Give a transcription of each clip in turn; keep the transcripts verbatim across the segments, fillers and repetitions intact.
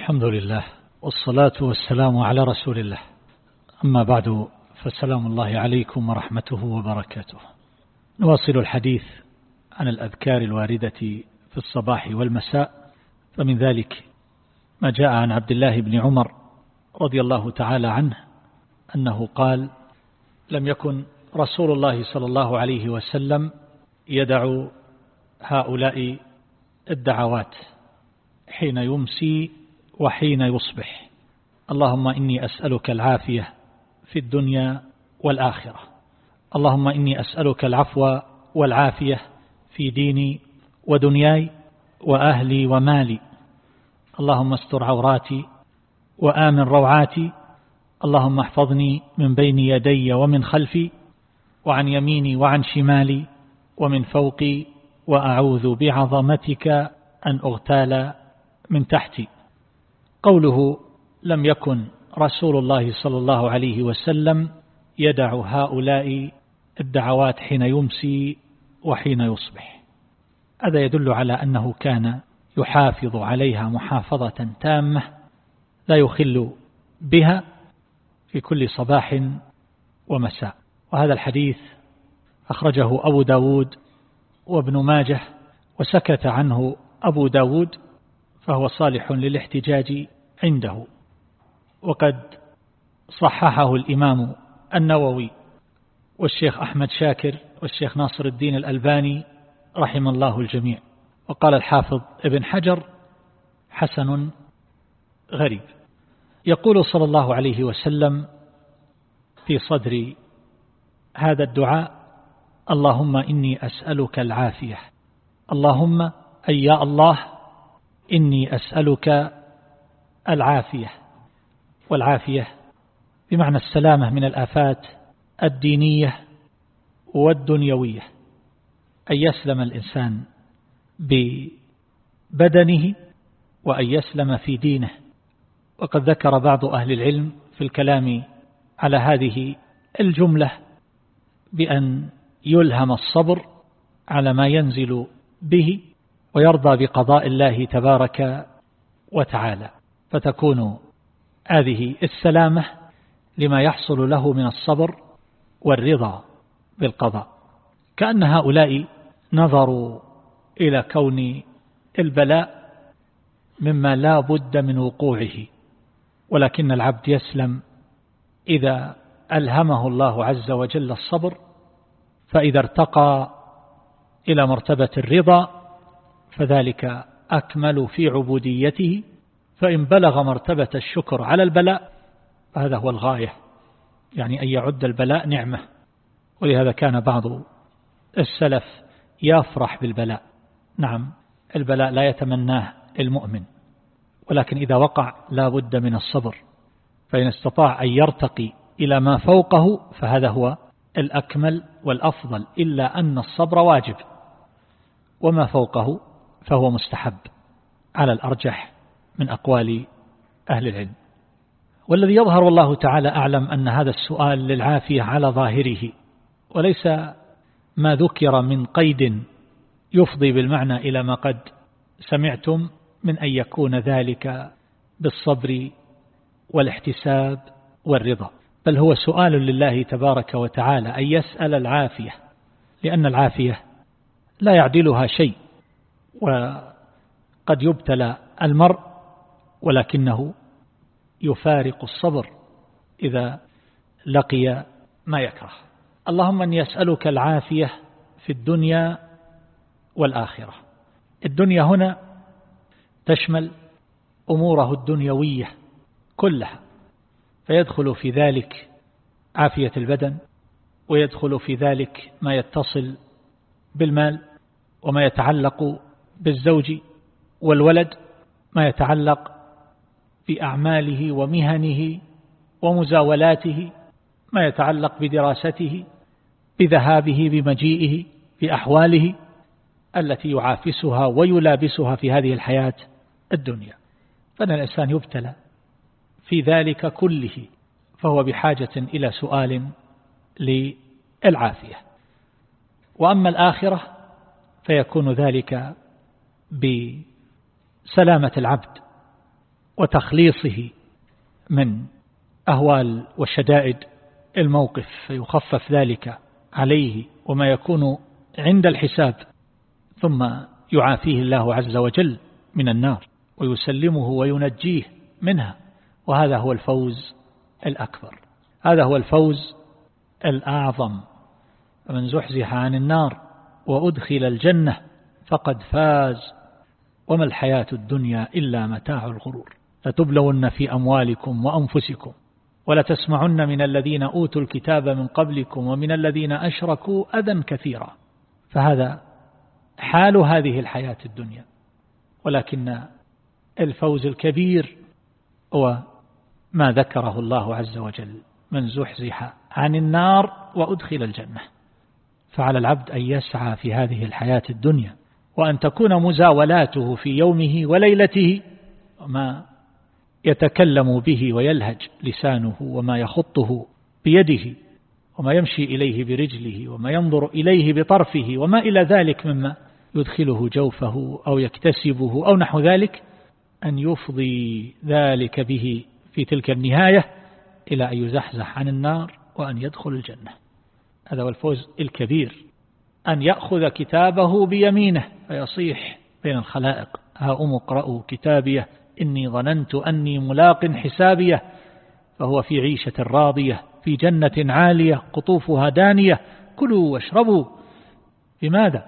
الحمد لله والصلاة والسلام على رسول الله. أما بعد، فسلام الله عليكم ورحمته وبركاته. نواصل الحديث عن الأذكار الواردة في الصباح والمساء، فمن ذلك ما جاء عن عبد الله بن عمر رضي الله تعالى عنه أنه قال: لم يكن رسول الله صلى الله عليه وسلم يدع هؤلاء الدعوات حين يمسي وحين يصبح: اللهم إني أسألك العافية في الدنيا والآخرة، اللهم إني أسألك العفو والعافية في ديني ودنياي وأهلي ومالي، اللهم استر عوراتي وآمن روعاتي، اللهم احفظني من بين يدي ومن خلفي وعن يميني وعن شمالي ومن فوقي، وأعوذ بعظمتك أن أغتال من تحتي. قوله لم يكن رسول الله صلى الله عليه وسلم يدع هؤلاء الدعوات حين يمسي وحين يصبح، هذا يدل على أنه كان يحافظ عليها محافظة تامة لا يخل بها في كل صباح ومساء. وهذا الحديث أخرجه أبو داود وابن ماجه، وسكت عنه أبو داود، فهو صالح للاحتجاج عنده. وقد صححه الإمام النووي والشيخ أحمد شاكر والشيخ ناصر الدين الألباني رحم الله الجميع. وقال الحافظ ابن حجر: حسن غريب. يقول صلى الله عليه وسلم في صدر هذا الدعاء: اللهم إني أسألك العافية، اللهم أي يا الله إني أسألك العافية. والعافية بمعنى السلامة من الآفات الدينية والدنيوية، أن يسلم الإنسان ببدنه وأن يسلم في دينه. وقد ذكر بعض أهل العلم في الكلام على هذه الجملة بأن يلهم الصبر على ما ينزل به ويرضى بقضاء الله تبارك وتعالى، فتكون هذه السلامة لما يحصل له من الصبر والرضا بالقضاء. كأن هؤلاء نظروا إلى كون البلاء مما لا بد من وقوعه، ولكن العبد يسلم إذا ألهمه الله عز وجل الصبر، فإذا ارتقى إلى مرتبة الرضا فذلك أكمل في عبوديته، فإن بلغ مرتبة الشكر على البلاء فهذا هو الغاية، يعني أن يعد البلاء نعمة. ولهذا كان بعض السلف يفرح بالبلاء. نعم، البلاء لا يتمناه المؤمن، ولكن إذا وقع لا بد من الصبر، فإن استطاع أن يرتقي إلى ما فوقه فهذا هو الأكمل والأفضل، إلا أن الصبر واجب، وما فوقه فهو مستحب على الأرجح من أقوال أهل العلم. والذي يظهر والله تعالى أعلم أن هذا السؤال للعافية على ظاهره، وليس ما ذكر من قيد يفضي بالمعنى إلى ما قد سمعتم من أن يكون ذلك بالصبر والاحتساب والرضا، بل هو سؤال لله تبارك وتعالى أن يسأل العافية، لأن العافية لا يعدلها شيء. وقد يبتلى المرء ولكنه يفارق الصبر إذا لقي ما يكره. اللهم أني أسألك العافية في الدنيا والآخرة. الدنيا هنا تشمل أموره الدنيوية كلها، فيدخل في ذلك عافية البدن، ويدخل في ذلك ما يتصل بالمال، وما يتعلق بالزوج والولد، ما يتعلق بأعماله ومهنه ومزاولاته، ما يتعلق بدراسته، بذهابه بمجيئه، بأحواله التي يعافسها ويلابسها في هذه الحياة الدنيا. فإن الإنسان يبتلى في ذلك كله، فهو بحاجة إلى سؤال للعافية. وأما الآخرة فيكون ذلك بسلامة العبد وتخليصه من أهوال وشدائد الموقف، فيخفف ذلك عليه وما يكون عند الحساب، ثم يعافيه الله عز وجل من النار ويسلمه وينجيه منها. وهذا هو الفوز الأكبر، هذا هو الفوز الأعظم. فمن زحزح عن النار وأدخل الجنة فقد فاز، وما الحياة الدنيا إلا متاع الغرور. لتبلون في أموالكم وأنفسكم ولتسمعن من الذين أوتوا الكتاب من قبلكم ومن الذين أشركوا أذى كثيرا. فهذا حال هذه الحياة الدنيا، ولكن الفوز الكبير هو ما ذكره الله عز وجل: من زحزح عن النار وأدخل الجنة. فعلى العبد أن يسعى في هذه الحياة الدنيا، وأن تكون مزاولاته في يومه وليلته وما يتكلم به ويلهج لسانه وما يخطه بيده وما يمشي إليه برجله وما ينظر إليه بطرفه وما إلى ذلك مما يدخله جوفه أو يكتسبه أو نحو ذلك، أن يفضي ذلك به في تلك النهاية إلى أن يزحزح عن النار وأن يدخل الجنة. هذا هو الفوز الكبير، أن يأخذ كتابه بيمينه فيصيح بين الخلائق: ها أم اقرأوا كتابيه إني ظننت أني ملاق حسابيه. فهو في عيشة راضية في جنة عالية قطوفها دانية، كلوا واشربوا. بماذا؟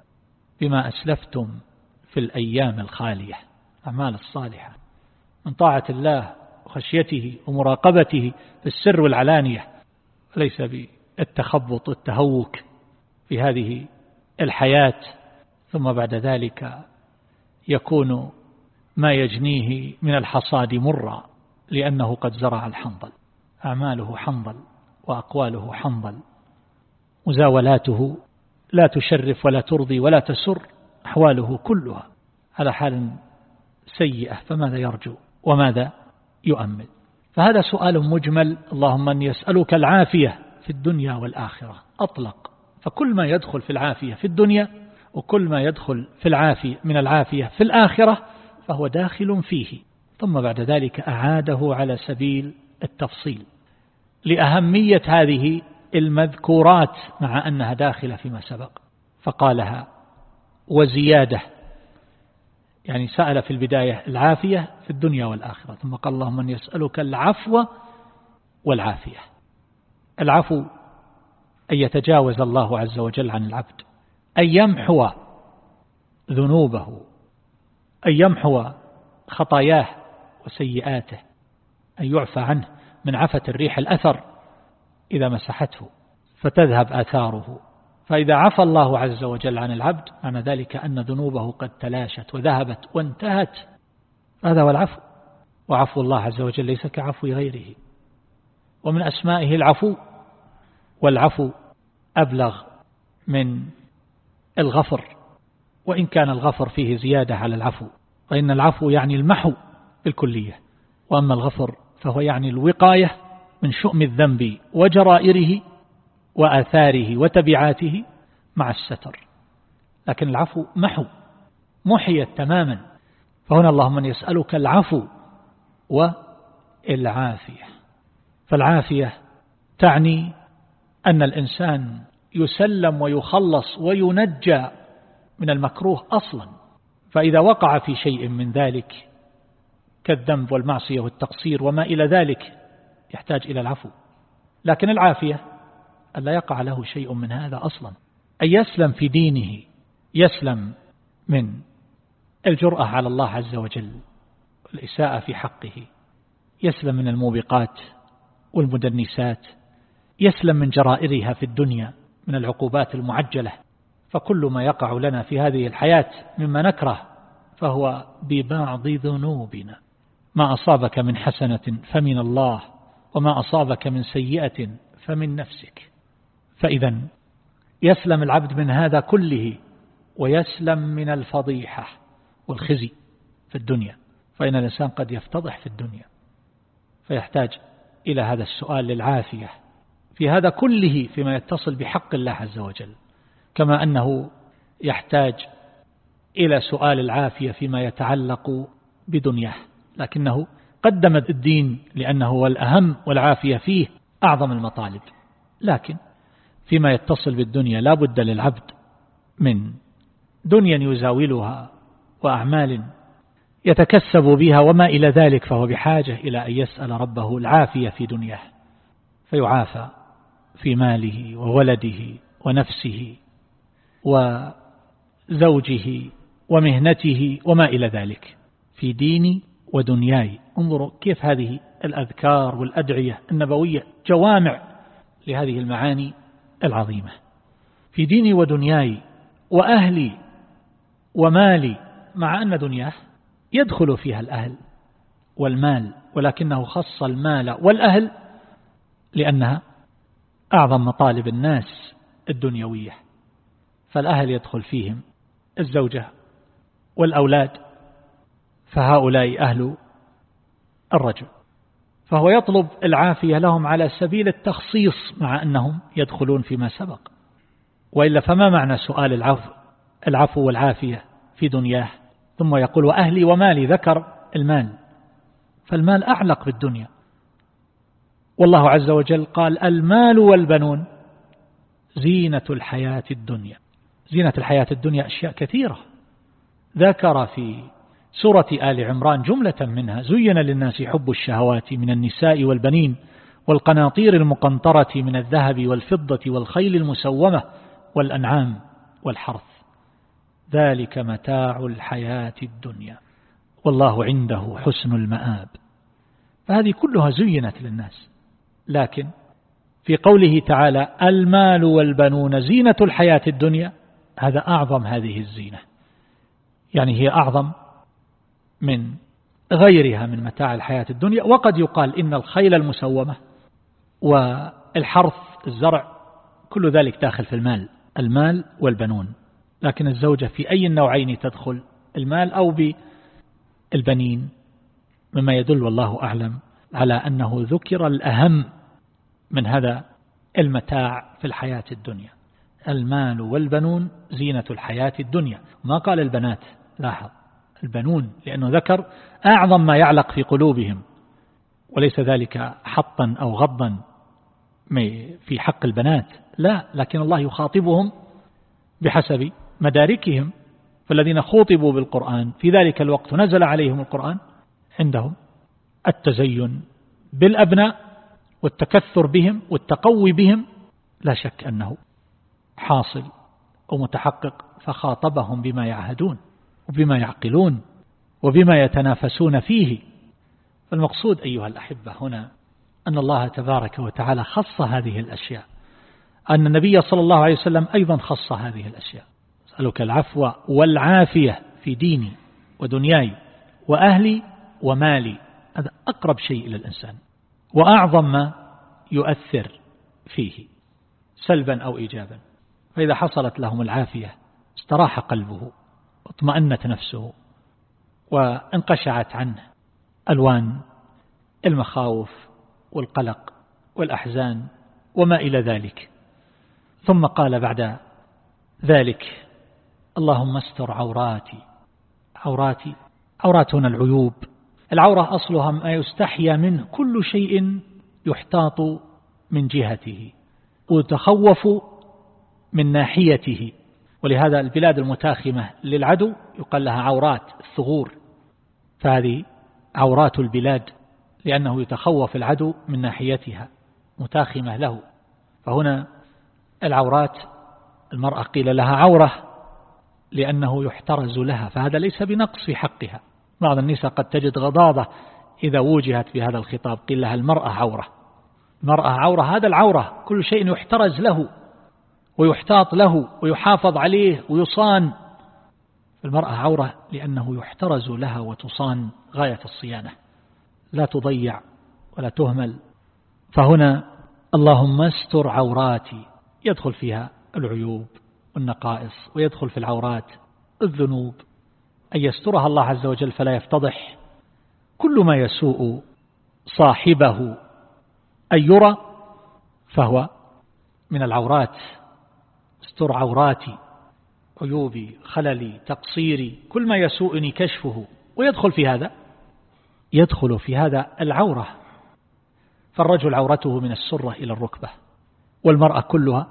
بما أسلفتم في الأيام الخالية. أعمال الصالحة من طاعة الله وخشيته ومراقبته في السر والعلانية، وليس بالتخبط والتهوك في هذه الحياة، ثم بعد ذلك يكون ما يجنيه من الحصاد مرا لأنه قد زرع الحنظل. أعماله حنظل وأقواله حنظل، مزاولاته لا تشرف ولا ترضي ولا تسر، أحواله كلها على حال سيئة، فماذا يرجو وماذا يؤمل؟ فهذا سؤال مجمل. اللهم أن يسألك العافية في الدنيا والآخرة أطلق، فكل ما يدخل في العافية في الدنيا وكل ما يدخل في العافية من العافية في الآخرة فهو داخل فيه. ثم بعد ذلك أعاده على سبيل التفصيل لأهمية هذه المذكورات مع أنها داخلة فيما سبق، فقالها وزيادة، يعني سأل في البداية العافية في الدنيا والآخرة، ثم قال اللهم من يسألك العفو والعافية. العفو أن يتجاوز الله عز وجل عن العبد، أن يمحو ذنوبه، أن يمحو خطاياه وسيئاته، أن يعفى عنه من عفة الريح الأثر إذا مسحته فتذهب آثاره. فإذا عفى الله عز وجل عن العبد معنى ذلك أن ذنوبه قد تلاشت وذهبت وانتهت. هذا هو العفو، وعفو الله عز وجل ليس كعفو غيره. ومن أسمائه العفو، والعفو أبلغ من الغفر، وإن كان الغفر فيه زيادة على العفو، فإن العفو يعني المحو بالكلية، وأما الغفر فهو يعني الوقاية من شؤم الذنب وجرائره وآثاره وتبعاته مع الستر. لكن العفو محو، محيت تماما. فهنا اللهم يسألك العفو والعافية. فالعافية تعني أن الإنسان يسلم ويخلص وينجى من المكروه أصلا، فإذا وقع في شيء من ذلك كالذنب والمعصية والتقصير وما إلى ذلك يحتاج إلى العفو. لكن العافية ألا يقع له شيء من هذا أصلا، أن يسلم في دينه، يسلم من الجرأة على الله عز وجل والإساءة في حقه، يسلم من الموبقات والمدنسات، يسلم من جرائرها في الدنيا من العقوبات المعجلة. فكل ما يقع لنا في هذه الحياة مما نكره فهو ببعض ذنوبنا. ما أصابك من حسنة فمن الله، وما أصابك من سيئة فمن نفسك. فإذا يسلم العبد من هذا كله، ويسلم من الفضيحة والخزي في الدنيا، فإن الإنسان قد يفتضح في الدنيا، فيحتاج إلى هذا السؤال للعافية في هذا كله فيما يتصل بحق الله عز وجل، كما أنه يحتاج إلى سؤال العافية فيما يتعلق بدنياه، لكنه قدم الدين لأنه هو الأهم والعافية فيه أعظم المطالب. لكن فيما يتصل بالدنيا لا بد للعبد من دنيا يزاولها وأعمال يتكسب بها وما إلى ذلك، فهو بحاجة إلى أن يسأل ربه العافية في دنياه، فيعافى في ماله وولده ونفسه وزوجه ومهنته وما إلى ذلك، في ديني ودنياي. انظروا كيف هذه الأذكار والأدعية النبوية جوامع لهذه المعاني العظيمة. في ديني ودنياي وأهلي ومالي، مع أن دنياه يدخل فيها الأهل والمال، ولكنه خص المال والأهل لأنها أعظم مطالب الناس الدنيوية، فالأهل يدخل فيهم الزوجة والأولاد، فهؤلاء أهل الرجل، فهو يطلب العافية لهم على سبيل التخصيص مع أنهم يدخلون فيما سبق. وإلا فما معنى سؤال العفو العفو والعافية في دنياه ثم يقول وأهلي ومالي، ذكر المال، فالمال أعلق بالدنيا. والله عز وجل قال المال والبنون زينة الحياة الدنيا. زينة الحياة الدنيا أشياء كثيرة، ذكر في سورة آل عمران جملة منها: زين للناس حب الشهوات من النساء والبنين والقناطير المقنطرة من الذهب والفضة والخيل المسومة والأنعام والحرث، ذلك متاع الحياة الدنيا والله عنده حسن المآب. فهذه كلها زينت للناس، لكن في قوله تعالى المال والبنون زينة الحياة الدنيا، هذا أعظم هذه الزينة، يعني هي أعظم من غيرها من متاع الحياة الدنيا. وقد يقال إن الخيل المسومة والحرث الزرع كل ذلك داخل في المال، المال والبنون، لكن الزوجة في أي النوعين تدخل، المال أو بالبنين، مما يدل والله أعلم على أنه ذكر الأهم من هذا المتاع في الحياة الدنيا. المال والبنون زينة الحياة الدنيا، ما قال البنات، لاحظ البنون، لأنه ذكر أعظم ما يعلق في قلوبهم، وليس ذلك حطا أو غضا في حق البنات، لا، لكن الله يخاطبهم بحسب مداركهم. فالذين خوطبوا بالقرآن في ذلك الوقت نزل عليهم القرآن عندهم التزين بالأبناء والتكثر بهم والتقوي بهم، لا شك أنه حاصل ومتحقق، فخاطبهم بما يعهدون وبما يعقلون وبما يتنافسون فيه. فالمقصود أيها الأحبة هنا أن الله تبارك وتعالى خص هذه الأشياء، أن النبي صلى الله عليه وسلم أيضا خص هذه الأشياء. أسألك العفو والعافية في ديني ودنياي وأهلي ومالي، هذا أقرب شيء إلى الإنسان وأعظم ما يؤثر فيه سلبا أو إيجابا. فإذا حصلت لهم العافية استراح قلبه واطمأنت نفسه وانقشعت عنه ألوان المخاوف والقلق والأحزان وما إلى ذلك. ثم قال بعد ذلك اللهم استر عوراتي. عوراتي عوراتنا العيوب، العورة أصلها ما يستحيا منه، كل شيء يحتاط من جهته ويتخوف من ناحيته. ولهذا البلاد المتاخمة للعدو يقال لها عورات الثغور، فهذه عورات البلاد لأنه يتخوف العدو من ناحيتها متاخمة له. فهنا العورات المرأة قيل لها عورة لأنه يحترز لها، فهذا ليس بنقص في حقها. بعض النساء قد تجد غضاضة إذا وجهت بهذا الخطاب، قيل لها المرأة عورة. المرأة عورة، هذا العورة كل شيء يحترز له ويحتاط له ويحافظ عليه ويصان. المرأة عورة لأنه يحترز لها وتصان غاية الصيانة، لا تضيع ولا تهمل. فهنا اللهم استر عوراتي، يدخل فيها العيوب والنقائص، ويدخل في العورات الذنوب، أن يسترها الله عز وجل فلا يفتضح. كل ما يسوء صاحبه أن يرى فهو من العورات. استر عوراتي، عيوبي، خللي، تقصيري، كل ما يسوءني كشفه، ويدخل في هذا يدخل في هذا العورة، فالرجل عورته من السرة إلى الركبة، والمرأة كلها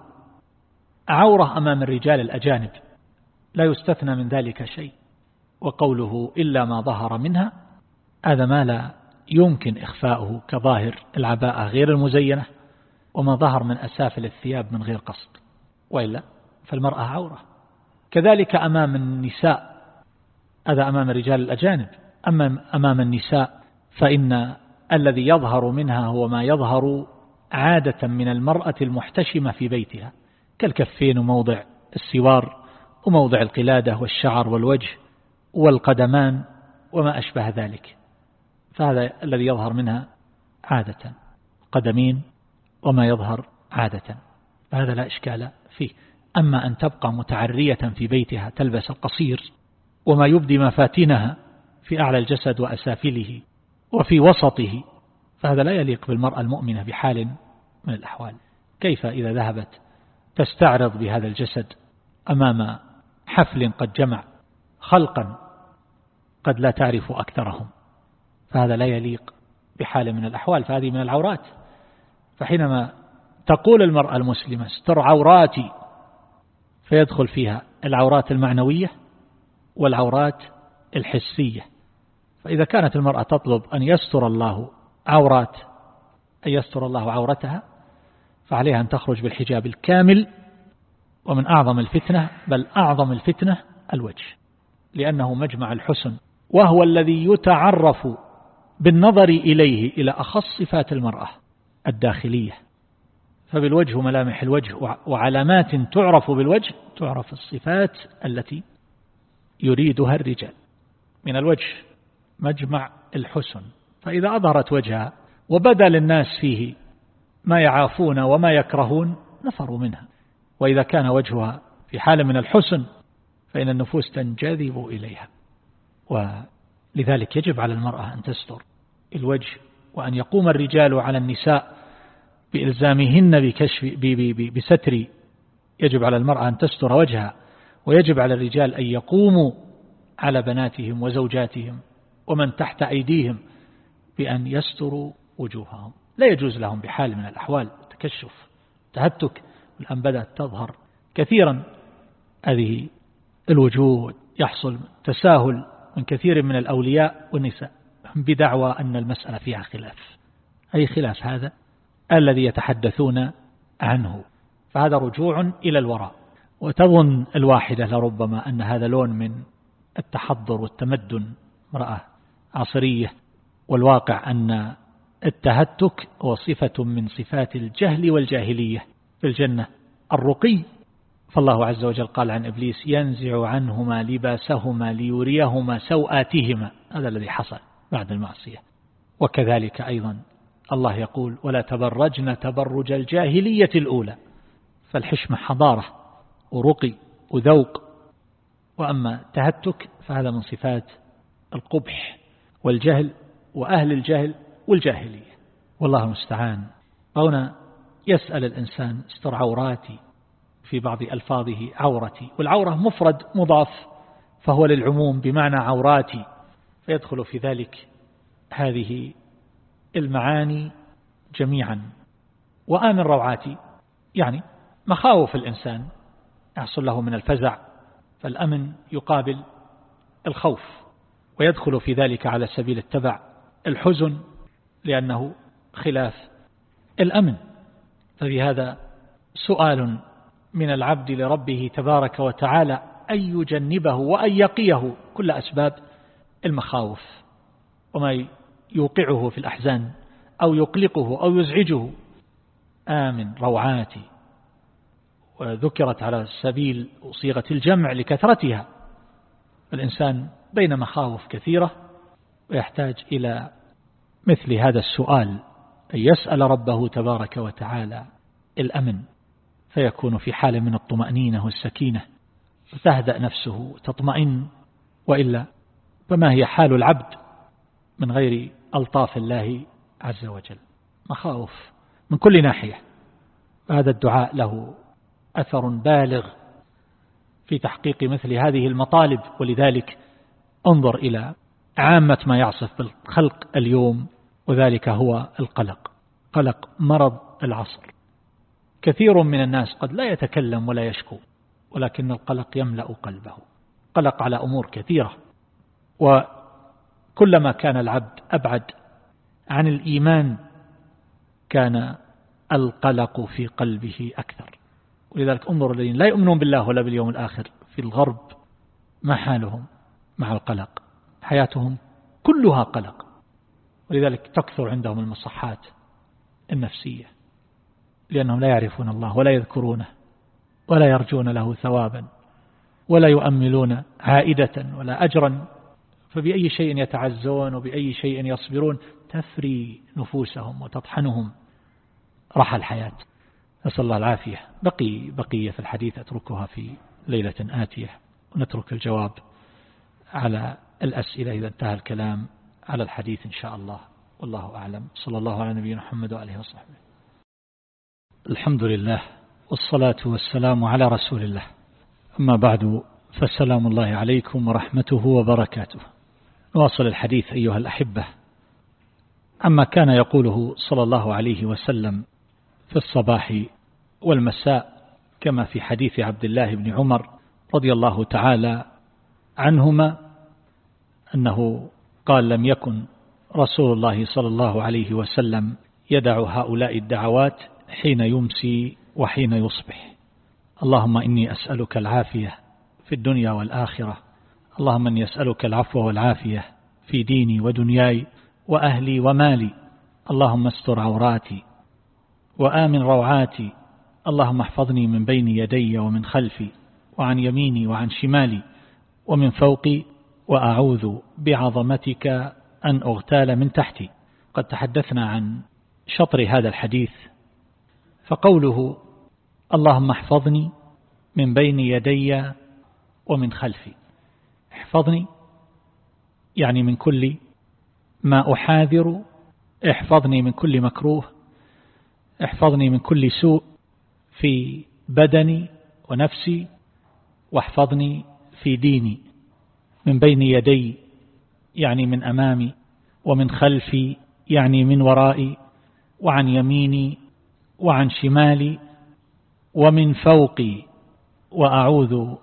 عورة أمام الرجال الأجانب، لا يستثنى من ذلك شيء. وقوله إلا ما ظهر منها، هذا ما لا يمكن إخفاؤه كظاهر العباءة غير المزينة وما ظهر من أسافل الثياب من غير قصد، وإلا فالمرأة عورة. كذلك أمام النساء، هذا أمام الرجال الأجانب. أما أمام النساء فإن الذي يظهر منها هو ما يظهر عادة من المرأة المحتشمة في بيتها، كالكفين وموضع السوار وموضع القلادة والشعر والوجه والقدمان وما أشبه ذلك، فهذا الذي يظهر منها عادة، قدمين وما يظهر عادة، فهذا لا إشكال فيه. أما أن تبقى متعرية في بيتها تلبس القصير وما يبدي مفاتنها في أعلى الجسد وأسافله وفي وسطه، فهذا لا يليق بالمرأة المؤمنة بحال من الأحوال. كيف إذا ذهبت تستعرض بهذا الجسد أمام حفل قد جمع خلقا قد لا تعرف أكثرهم، فهذا لا يليق بحال من الأحوال، فهذه من العورات. فحينما تقول المرأة المسلمة استر عوراتي، فيدخل فيها العورات المعنوية والعورات الحسية. فإذا كانت المرأة تطلب أن يستر الله عورات أن يستر الله عورتها، فعليها أن تخرج بالحجاب الكامل. ومن أعظم الفتنة، بل أعظم الفتنة، الوجه، لأنه مجمع الحسن، وهو الذي يتعرف بالنظر إليه إلى أخص صفات المرأة الداخلية. فبالوجه ملامح الوجه وعلامات تعرف بالوجه، تعرف الصفات التي يريدها الرجال. من الوجه مجمع الحسن، فإذا أظهرت وجهها وبدا للناس فيه ما يعافون وما يكرهون نفروا منها. وإذا كان وجهها في حال من الحسن فإن النفوس تنجذب إليها. ولذلك يجب على المرأة أن تستر الوجه، وأن يقوم الرجال على النساء بإلزامهن بكشف بستر. يجب على المرأة أن تستر وجهها، ويجب على الرجال أن يقوموا على بناتهم وزوجاتهم ومن تحت أيديهم بأن يستروا وجوههم. لا يجوز لهم بحال من الأحوال تكشف، تهتك. والآن بدأت تظهر كثيرا هذه الوجوه، يحصل تساهل من كثير من الأولياء والنساء بدعوى أن المسألة فيها خلاف. أي خلاف هذا الذي يتحدثون عنه؟ فهذا رجوع إلى الوراء. وتظن الواحدة لربما أن هذا لون من التحضر والتمدن، امرأة عصرية، والواقع أن التهتك هو صفة من صفات الجهل والجاهلية. في الجنة الرقي، فالله عز وجل قال عن إبليس ينزع عنهما لباسهما ليريهما سوآتهما، هذا الذي حصل بعد المعصية. وكذلك أيضا الله يقول ولا تبرجن تبرج الجاهلية الأولى، فالحشمة حضارة ورقي وذوق. وأما تهتك فهذا من صفات القبح والجهل وأهل الجهل والجاهلية، والله المستعان. هنا يسأل الإنسان استر عوراتي، في بعض ألفاظه عورتي، والعورة مفرد مضاف فهو للعموم بمعنى عوراتي، فيدخل في ذلك هذه المعاني جميعا. وآمن روعاتي يعني مخاوف الإنسان يحصل له من الفزع، فالأمن يقابل الخوف، ويدخل في ذلك على سبيل التبع الحزن لأنه خلاف الأمن. ففي هذا سؤال من العبد لربه تبارك وتعالى أن يجنبه وأن يقيه كل أسباب المخاوف وما يوقعه في الأحزان أو يقلقه أو يزعجه. آمن روعاتي، وذكرت على سبيل صيغة الجمع لكثرتها. الإنسان بين مخاوف كثيرة ويحتاج إلى مثل هذا السؤال، أن يسأل ربه تبارك وتعالى الأمن، فيكون في حال من الطمأنينة والسكينة، فتهدأ نفسه تطمئن. وإلا فما هي حال العبد من غير ألطاف الله عز وجل؟ مخاوف من كل ناحية. هذا الدعاء له أثر بالغ في تحقيق مثل هذه المطالب. ولذلك انظر إلى عامة ما يعصف بالخلق اليوم، وذلك هو القلق، قلق مرض العصر. كثير من الناس قد لا يتكلم ولا يشكو، ولكن القلق يملأ قلبه، قلق على أمور كثيرة. وكلما كان العبد أبعد عن الإيمان كان القلق في قلبه أكثر. ولذلك انظر الذين لا يؤمنون بالله ولا باليوم الآخر في الغرب، ما حالهم مع القلق؟ حياتهم كلها قلق. ولذلك تكثر عندهم المصحات النفسية، لأنهم لا يعرفون الله ولا يذكرونه ولا يرجون له ثوابا ولا يؤملون عائدة ولا أجرا، فبأي شيء يتعزون وبأي شيء يصبرون؟ تفري نفوسهم وتطحنهم رحى الحياة. نسأل الله العافية. بقي بقية في الحديث أتركها في ليلة آتية، ونترك الجواب على الأسئلة إذا انتهى الكلام على الحديث إن شاء الله. والله أعلم. صلى الله على نبينا محمد وآله وصحبه. الحمد لله والصلاة والسلام على رسول الله، أما بعد، فالسلام الله عليكم ورحمته وبركاته. نواصل الحديث أيها الأحبة عما كان يقوله صلى الله عليه وسلم في الصباح والمساء، كما في حديث عبد الله بن عمر رضي الله تعالى عنهما أنه قال: لم يكن رسول الله صلى الله عليه وسلم يدع هؤلاء الدعوات حين يمسي وحين يصبح: اللهم إني أسألك العافية في الدنيا والآخرة، اللهم إني أسألك العفو والعافية في ديني ودنياي وأهلي ومالي، اللهم استر عوراتي وآمن روعاتي، اللهم احفظني من بين يدي ومن خلفي وعن يميني وعن شمالي ومن فوقي، وأعوذ بعظمتك أن أغتال من تحتي. قد تحدثنا عن شطر هذا الحديث، فقوله اللهم احفظني من بين يدي ومن خلفي، احفظني يعني من كل ما أحاذر، احفظني من كل مكروه، احفظني من كل سوء في بدني ونفسي، واحفظني في ديني. من بين يدي يعني من أمامي، ومن خلفي يعني من ورائي، وعن يميني وعن شمالي، ومن فوقي، وأعوذ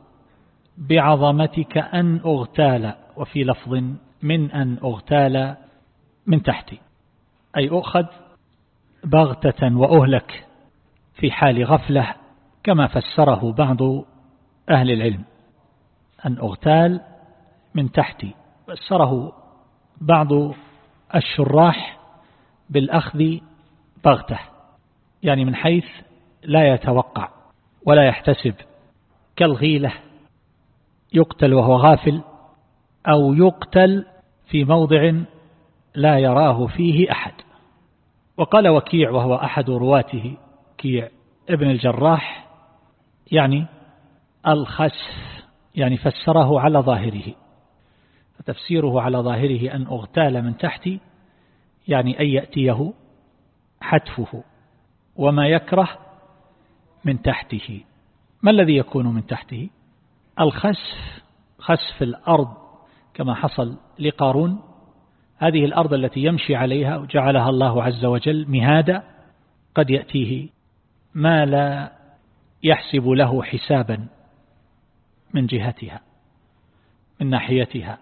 بعظمتك أن أغتال، وفي لفظ من أن أغتال من تحتي، أي أخذ بغتة وأهلك في حال غفلة، كما فسره بعض أهل العلم، أن أغتال من تحتي. فسره بعض الشراح بالأخذ بغتة، يعني من حيث لا يتوقع ولا يحتسب، كالغيلة يقتل وهو غافل، أو يقتل في موضع لا يراه فيه أحد. وقال وكيع وهو أحد رواته، كيع ابن الجراح، يعني الخسف، يعني فسره على ظاهره، فتفسيره على ظاهره أن أغتال من تحتي يعني أن يأتيه حتفه، وما يكره من تحته. ما الذي يكون من تحته؟ الخسف، خسف الأرض كما حصل لقارون، هذه الأرض التي يمشي عليها وجعلها الله عز وجل مهادا، قد يأتيه ما لا يحسب له حسابا من جهتها، من ناحيتها،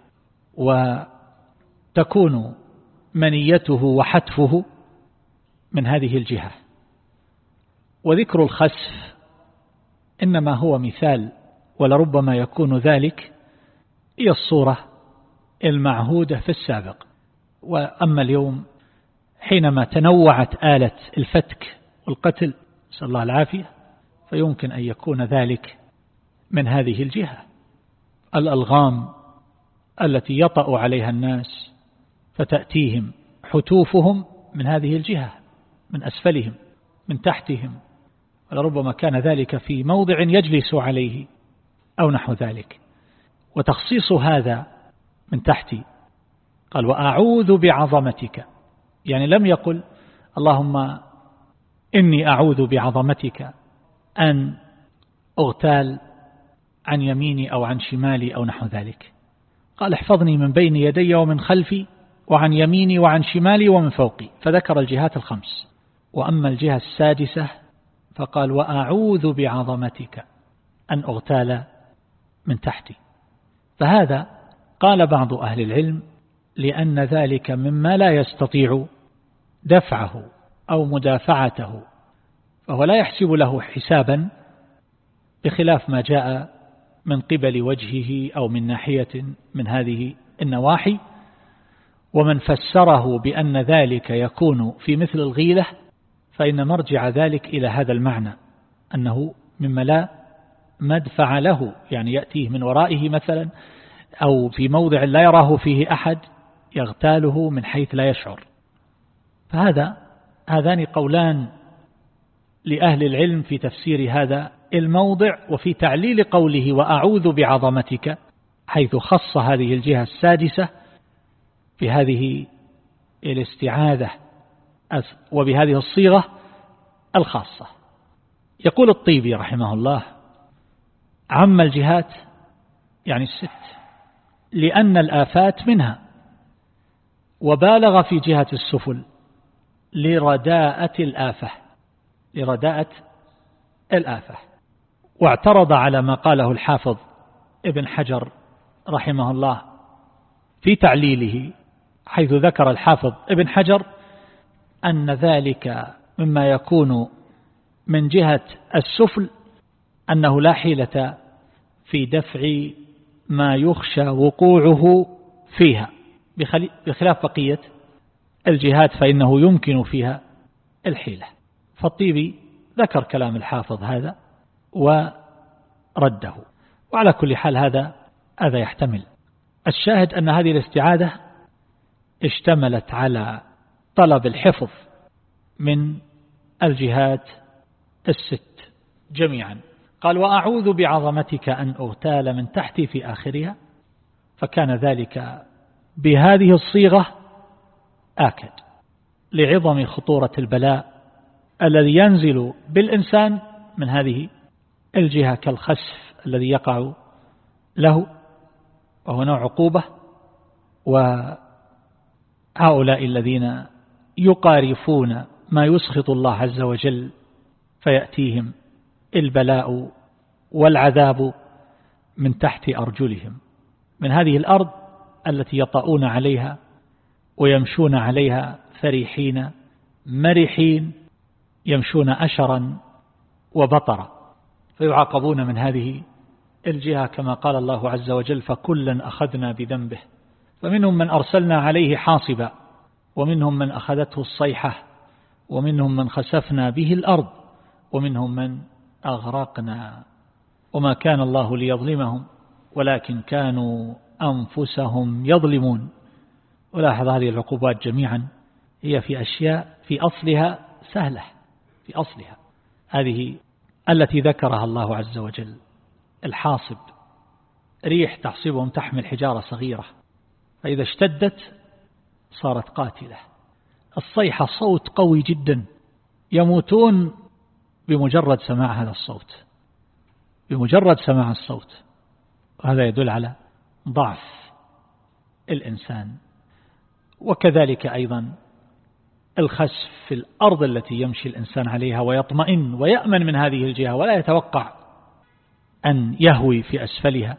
وتكون منيته وحتفه من هذه الجهة. وذكر الخسف إنما هو مثال، ولربما يكون ذلك هي الصورة المعهودة في السابق. وأما اليوم حينما تنوعت آلة الفتك والقتل، نسأل الله العافية، فيمكن أن يكون ذلك من هذه الجهة، الألغام التي يطأ عليها الناس فتأتيهم حتوفهم من هذه الجهة، من أسفلهم، من تحتهم، ولربما كان ذلك في موضع يجلس عليه أو نحو ذلك. وتخصيص هذا من تحتي، قال وأعوذ بعظمتك، يعني لم يقل اللهم إني أعوذ بعظمتك أن أغتال عن يميني أو عن شمالي أو نحو ذلك، قال احفظني من بين يدي ومن خلفي وعن يميني وعن شمالي ومن فوقي، فذكر الجهات الخمس. وأما الجهة السادسة فقال وأعوذ بعظمتك أن أغتال من تحتي. فهذا قال بعض أهل العلم لأن ذلك مما لا يستطيع دفعه أو مدافعته، فهو لا يحسب له حسابا، بخلاف ما جاء من قبل وجهه أو من ناحية من هذه النواحي. ومن فسره بأن ذلك يكون في مثل الغيلة فإن مرجع ذلك إلى هذا المعنى، أنه مما لا مدفع له، يعني يأتيه من ورائه مثلا أو في موضع لا يراه فيه أحد يغتاله من حيث لا يشعر. فهذا هذان قولان لأهل العلم في تفسير هذا الموضع وفي تعليل قوله وأعوذ بعظمتك، حيث خص هذه الجهة السادسة بهذه الاستعاذة وبهذه الصيغة الخاصة. يقول الطيبي رحمه الله عم الجهات يعني الست لأن الآفات منها، وبالغ في جهة السفل لرداءة الآفة لرداءة الآفة واعترض على ما قاله الحافظ ابن حجر رحمه الله في تعليله، حيث ذكر الحافظ ابن حجر أن ذلك مما يكون من جهة السفل أنه لا حيلة في دفع ما يخشى وقوعه فيها، بخلاف بقية الجهات فإنه يمكن فيها الحيلة. فالطيبي ذكر كلام الحافظ هذا ورده، وعلى كل حال هذا هذا يحتمل. الشاهد أن هذه الاستعاذة اشتملت على طلب الحفظ من الجهات الست جميعا. قال وأعوذ بعظمتك أن أغتال من تحتي في آخرها، فكان ذلك بهذه الصيغة آكد لعظم خطورة البلاء الذي ينزل بالإنسان من هذه الجهة كالخسف الذي يقع له، وهو نوع عقوبة. وهؤلاء الذين يقارفون ما يسخط الله عز وجل فيأتيهم البلاء والعذاب من تحت أرجلهم، من هذه الأرض التي يطؤون عليها ويمشون عليها فرحين مرحين، يمشون أشرا وبطرا، فيعاقبون من هذه الجهة كما قال الله عز وجل فكلا أخذنا بذنبه، فمنهم من أرسلنا عليه حاصبا ومنهم من أخذته الصيحة ومنهم من خسفنا به الأرض ومنهم من أغرقنا وما كان الله ليظلمهم ولكن كانوا أنفسهم يظلمون. ولاحظ هذه العقوبات جميعا هي في أشياء في أصلها سهلة، في أصلها هذه التي ذكرها الله عز وجل. الحاصب ريح تحصبهم تحمل حجارة صغيرة فإذا اشتدت صارت قاتلة. الصيحة صوت قوي جدا، يموتون بمجرد سماع هذا الصوت، بمجرد سماع الصوت. وهذا يدل على ضعف الإنسان. وكذلك أيضا الخسف في الأرض التي يمشي الإنسان عليها ويطمئن ويأمن من هذه الجهة ولا يتوقع أن يهوي في أسفلها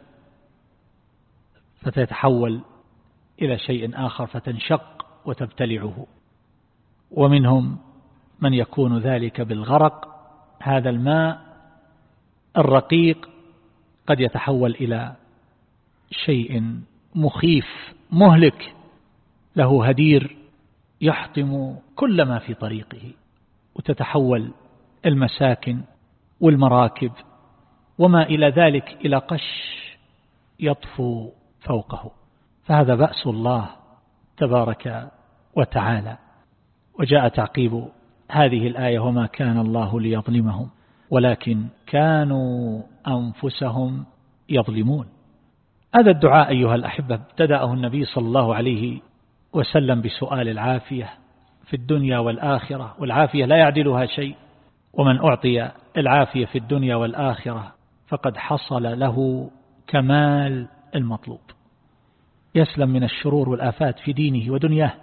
فتتحول إلى شيء آخر فتنشق وتبتلعه. ومنهم من يكون ذلك بالغرق، هذا الماء الرقيق قد يتحول إلى شيء مخيف مهلك له هدير يحطم كل ما في طريقه، وتتحول المساكن والمراكب وما إلى ذلك إلى قش يطفو فوقه. فهذا بأس الله تبارك وتعالى. وجاء تعقيب هذه الآية وما كان الله ليظلمهم ولكن كانوا أنفسهم يظلمون. هذا الدعاء أيها الأحبة ابتدأه النبي صلى الله عليه وسلم بسؤال العافية في الدنيا والآخرة، والعافية لا يعدلها شيء، ومن أعطي العافية في الدنيا والآخرة فقد حصل له كمال المطلوب. يسلم من الشرور والآفات في دينه ودنياه،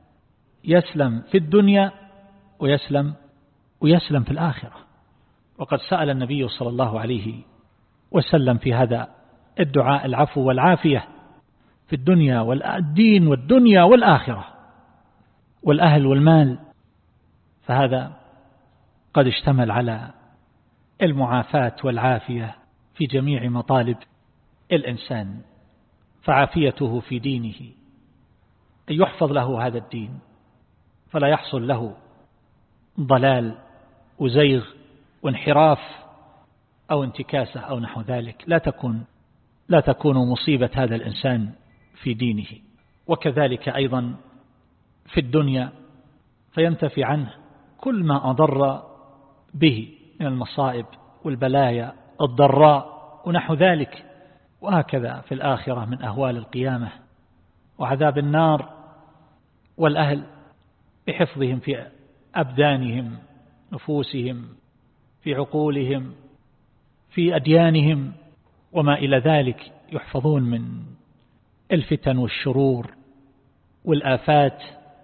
يسلم في الدنيا ويسلم ويسلم في الآخرة. وقد سأل النبي صلى الله عليه وسلم في هذا الدعاء العفو والعافية في الدنيا والدين والدنيا والآخرة والأهل والمال، فهذا قد اشتمل على المعافاة والعافية في جميع مطالب الإنسان، فعافيته في دينه أن يحفظ له هذا الدين فلا يحصل له ضلال وزيغ وانحراف أو انتكاسة أو نحو ذلك، لا تكون لا تكون مصيبة هذا الإنسان في دينه. وكذلك أيضا في الدنيا فينتفي عنه كل ما أضر به من المصائب والبلايا الضراء ونحو ذلك. وهكذا في الآخرة من أهوال القيامة وعذاب النار، والأهل بحفظهم في أبدانهم، نفوسهم، في عقولهم، في أديانهم وما إلى ذلك، يحفظون من الفتن والشرور والآفات.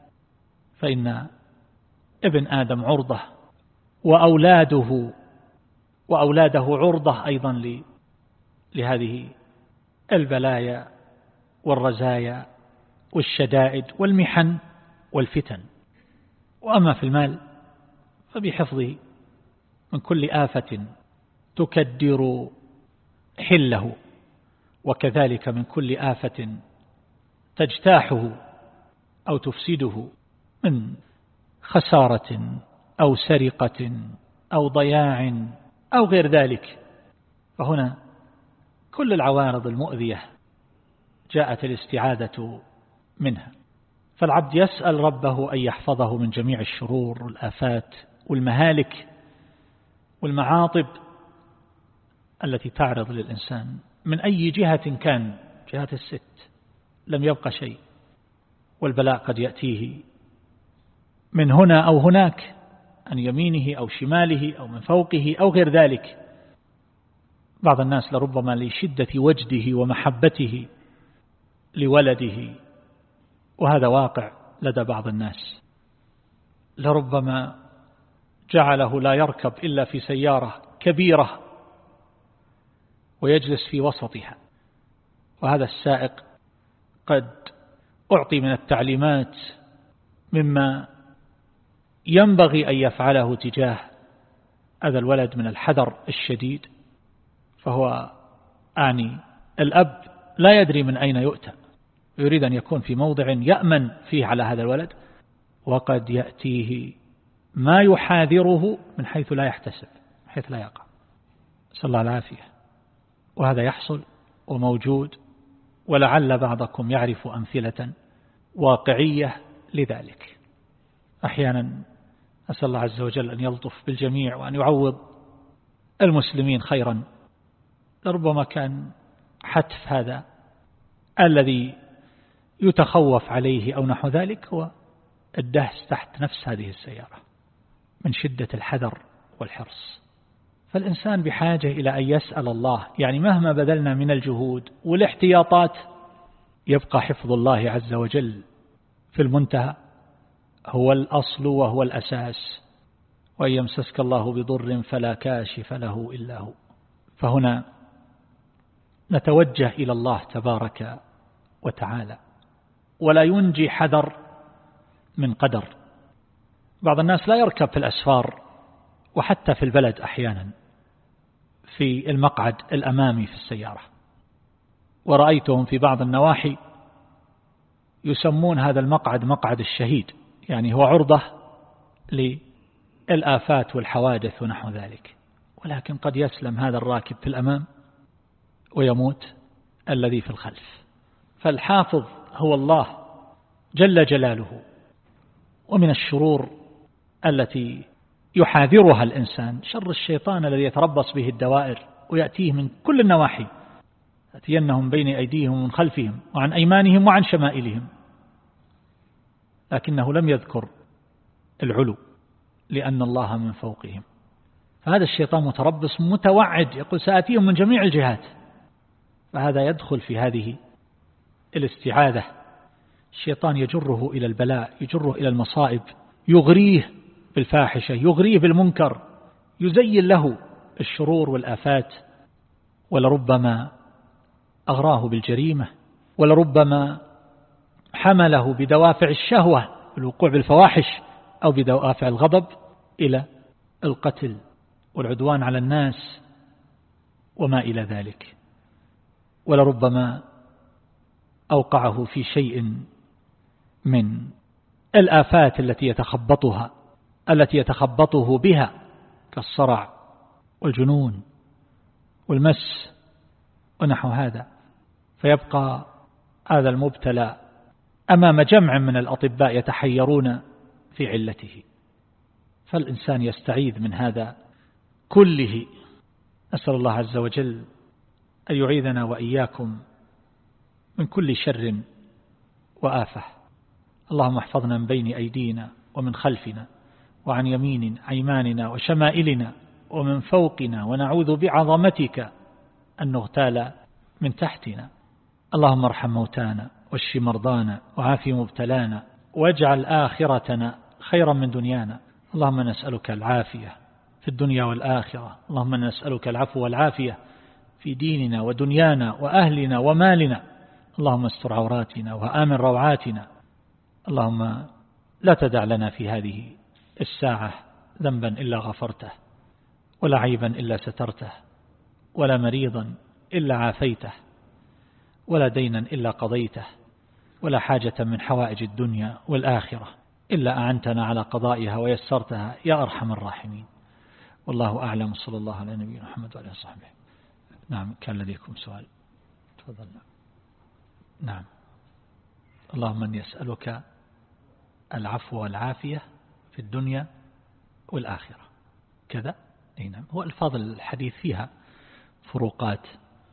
فإن ابن آدم عرضة وأولاده وأولاده عرضة أيضا لهذه البلايا والرزايا والشدائد والمحن والفتن. وأما في المال فبحفظه من كل آفة تكدر حله، وكذلك من كل آفة تجتاحه أو تفسده من خسارة أو سرقة أو ضياع أو غير ذلك. فهنا كل العوارض المؤذية جاءت الاستعاذة منها، فالعبد يسأل ربه أن يحفظه من جميع الشرور والآفات والمهالك والمعاطب التي تعرض للإنسان من أي جهة كان، جهات الست لم يبقى شيء، والبلاء قد يأتيه من هنا أو هناك، عن يمينه أو شماله أو من فوقه أو غير ذلك. بعض الناس لربما لشدة وجده ومحبته لولده، وهذا واقع لدى بعض الناس، لربما جعله لا يركب إلا في سيارة كبيرة ويجلس في وسطها، وهذا السائق قد أعطي من التعليمات مما ينبغي أن يفعله تجاه هذا الولد من الحذر الشديد، فهو آني الأب لا يدري من أين يؤتى، يريد أن يكون في موضع يأمن فيه على هذا الولد، وقد يأتيه ما يحاذره من حيث لا يحتسب، من حيث لا يقع، صلى الله العافية. وهذا يحصل وموجود، ولعل بعضكم يعرف أمثلة واقعية لذلك. أحيانا أسأل الله عز وجل أن يلطف بالجميع وأن يعوض المسلمين خيرا. ربما كان حتف هذا الذي يتخوف عليه أو نحو ذلك هو الدهس تحت نفس هذه السيارة من شدة الحذر والحرص. فالإنسان بحاجة إلى أن يسأل الله، يعني مهما بذلنا من الجهود والاحتياطات يبقى حفظ الله عز وجل في المنتهى هو الأصل وهو الأساس. وإن يمسسك الله بضر فلا كاشف له إلا هو. فهنا نتوجه إلى الله تبارك وتعالى، ولا ينجي حذر من قدر. بعض الناس لا يركب في الأسفار وحتى في البلد أحيانا في المقعد الأمامي في السيارة، ورأيتهم في بعض النواحي يسمون هذا المقعد مقعد الشهيد، يعني هو عرضة للآفات والحوادث ونحو ذلك. ولكن قد يسلم هذا الراكب في الأمام ويموت الذي في الخلف. فالحافظ هو الله جل جلاله. ومن الشرور التي يحاذرها الإنسان شر الشيطان الذي يتربص به الدوائر ويأتيه من كل النواحي، يأتينهم بين أيديهم ومن خلفهم وعن أيمانهم وعن شمائلهم، لكنه لم يذكر العلو لأن الله من فوقهم. فهذا الشيطان متربص متوعد، يقول سآتيهم من جميع الجهات، فهذا يدخل في هذه الاستعاذة. الشيطان يجره إلى البلاء، يجره إلى المصائب، يغريه بالفاحشة، يغريه بالمنكر، يزين له الشرور والآفات، ولربما أغراه بالجريمة، ولربما حمله بدوافع الشهوة الوقوع بالفواحش أو بدوافع الغضب إلى القتل والعدوان على الناس وما إلى ذلك، ولربما أوقعه في شيء من الآفات التي يتخبطها التي يتخبطه بها كالصرع والجنون والمس ونحو هذا، فيبقى هذا المبتلى أمام جمع من الأطباء يتحيرون في علته. فالإنسان يستعيذ من هذا كله. أسأل الله عز وجل أن يعيذنا وإياكم من كل شر وآفة. اللهم احفظنا من بين أيدينا ومن خلفنا وعن يمين أيماننا وشمائلنا ومن فوقنا، ونعوذ بعظمتك أن نغتال من تحتنا. اللهم ارحم موتانا واشف مرضانا وعافي مبتلانا واجعل آخرتنا خيرا من دنيانا. اللهم نسألك العافية في الدنيا والآخرة. اللهم نسألك العفو والعافية في ديننا ودنيانا وأهلنا ومالنا. اللهم استر عوراتنا وآمن روعاتنا. اللهم لا تدع لنا في هذه الساعة ذنبا إلا غفرته، ولا عيبا إلا سترته، ولا مريضا إلا عافيته، ولا دينا إلا قضيته، ولا حاجة من حوائج الدنيا والآخرة إلا أعنتنا على قضائها ويسرتها يا أرحم الراحمين. والله أعلم. صلى الله على نبينا محمد وعلى صحبه. نعم، كان لديكم سؤال، تفضلنا. نعم. اللهم أني أسألك العفو والعافية في الدنيا والآخرة كذا. نعم، هو ألفاظ الحديث فيها فروقات،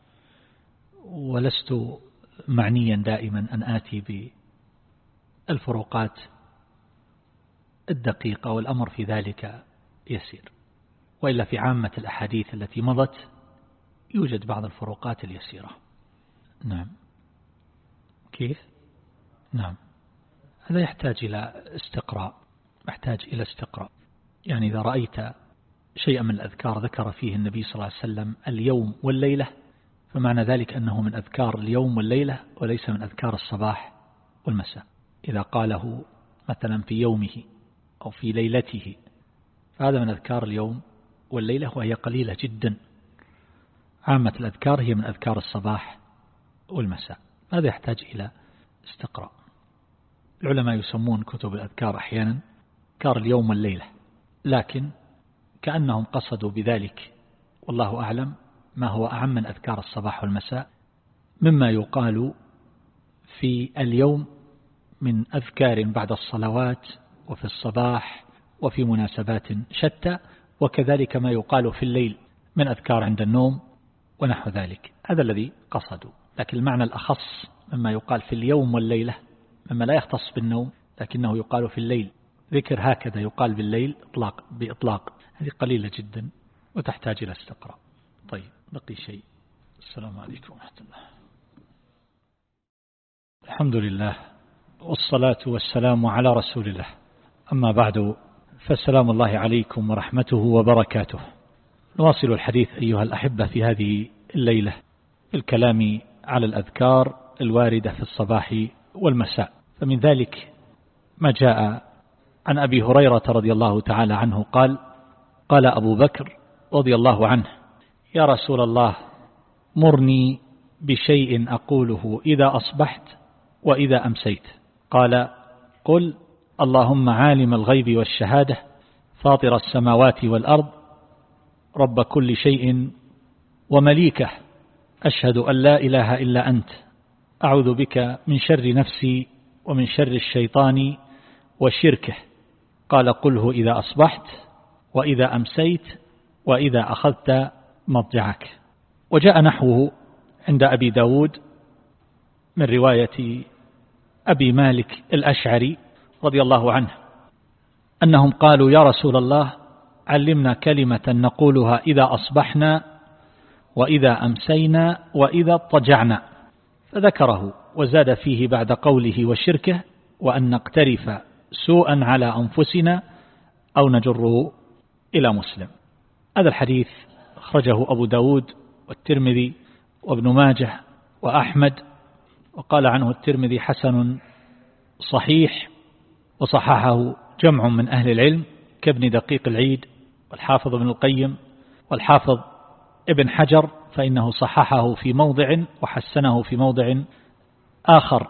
ولست معنيا دائما أن آتي بالفروقات الدقيقة، والأمر في ذلك يسير، وإلا في عامة الأحاديث التي مضت يوجد بعض الفروقات اليسيرة. نعم. كيف؟ نعم، هذا يحتاج إلى استقراء، يحتاج إلى استقراء. يعني إذا رأيت شيئا من الأذكار ذكر فيه النبي صلى الله عليه وسلم اليوم والليلة، فمعنى ذلك أنه من أذكار اليوم والليلة وليس من أذكار الصباح والمساء. إذا قاله مثلا في يومه أو في ليلته فهذا من أذكار اليوم والليلة، وهي قليلة جدا. عامة الأذكار هي من أذكار الصباح والمساء. هذا يحتاج إلى استقراء. العلماء يسمون كتب الأذكار أحيانا أذكار اليوم والليلة، لكن كأنهم قصدوا بذلك والله أعلم ما هو أعم من أذكار الصباح والمساء، مما يقال في اليوم من أذكار بعد الصلوات وفي الصباح وفي مناسبات شتى، وكذلك ما يقال في الليل من أذكار عند النوم ونحو ذلك. هذا الذي قصدوا، لكن المعنى الأخص مما يقال في اليوم والليلة مما لا يختص بالنوم لكنه يقال في الليل، ذكر هكذا يقال بالليل إطلاق بإطلاق، هذه قليلة جدا وتحتاج إلى استقراء. طيب، بقي شيء. السلام عليكم ورحمة الله. الحمد لله والصلاة والسلام على رسول الله، أما بعد، فالسلام الله عليكم ورحمته وبركاته. نواصل الحديث أيها الأحبة في هذه الليلة الكلام على الأذكار الواردة في الصباح والمساء. فمن ذلك ما جاء عن أبي هريرة رضي الله تعالى عنه قال: قال أبو بكر رضي الله عنه: يا رسول الله، مرني بشيء أقوله إذا أصبحت وإذا أمسيت. قال: قل اللهم عالم الغيب والشهادة فاطر السماوات والأرض رب كل شيء ومليكه، أشهد أن لا إله إلا أنت، أعوذ بك من شر نفسي ومن شر الشيطان وشركه. قال: قله إذا أصبحت وإذا أمسيت وإذا أخذت مضجعك. وجاء نحوه عند أبي داود من رواية أبي مالك الأشعري رضي الله عنه أنهم قالوا: يا رسول الله، علمنا كلمة نقولها إذا أصبحنا وإذا أمسينا وإذا اضطجعنا. فذكره وزاد فيه بعد قوله وشركه وأن نقترف سوءا على أنفسنا أو نجره إلى مسلم. هذا الحديث أخرجه أبو داود والترمذي وابن ماجه وأحمد، وقال عنه الترمذي حسن صحيح، وصححه جمع من أهل العلم كابن دقيق العيد والحافظ ابن القيم والحافظ ابن حجر، فإنه صححه في موضع وحسنه في موضع آخر.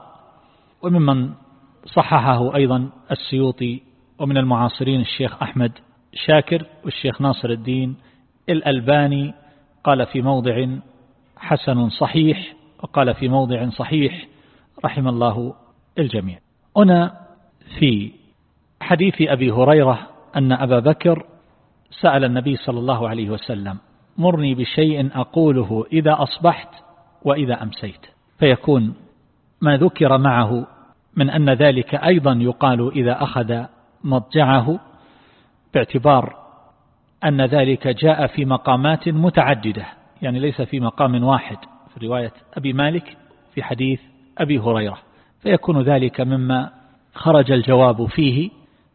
وممن صححه أيضا السيوطي، ومن المعاصرين الشيخ أحمد شاكر والشيخ ناصر الدين الألباني قال في موضع حسن صحيح، وقال في موضع صحيح، رحم الله الجميع. هنا في حديث أبي هريرة أن أبا بكر سأل النبي صلى الله عليه وسلم مرني بشيء أقوله إذا أصبحت وإذا أمسيت، فيكون ما ذكر معه من أن ذلك أيضا يقال إذا أخذ مضجعه، باعتبار أن ذلك جاء في مقامات متعددة، يعني ليس في مقام واحد في رواية أبي مالك في حديث أبي هريرة، فيكون ذلك مما خرج الجواب فيه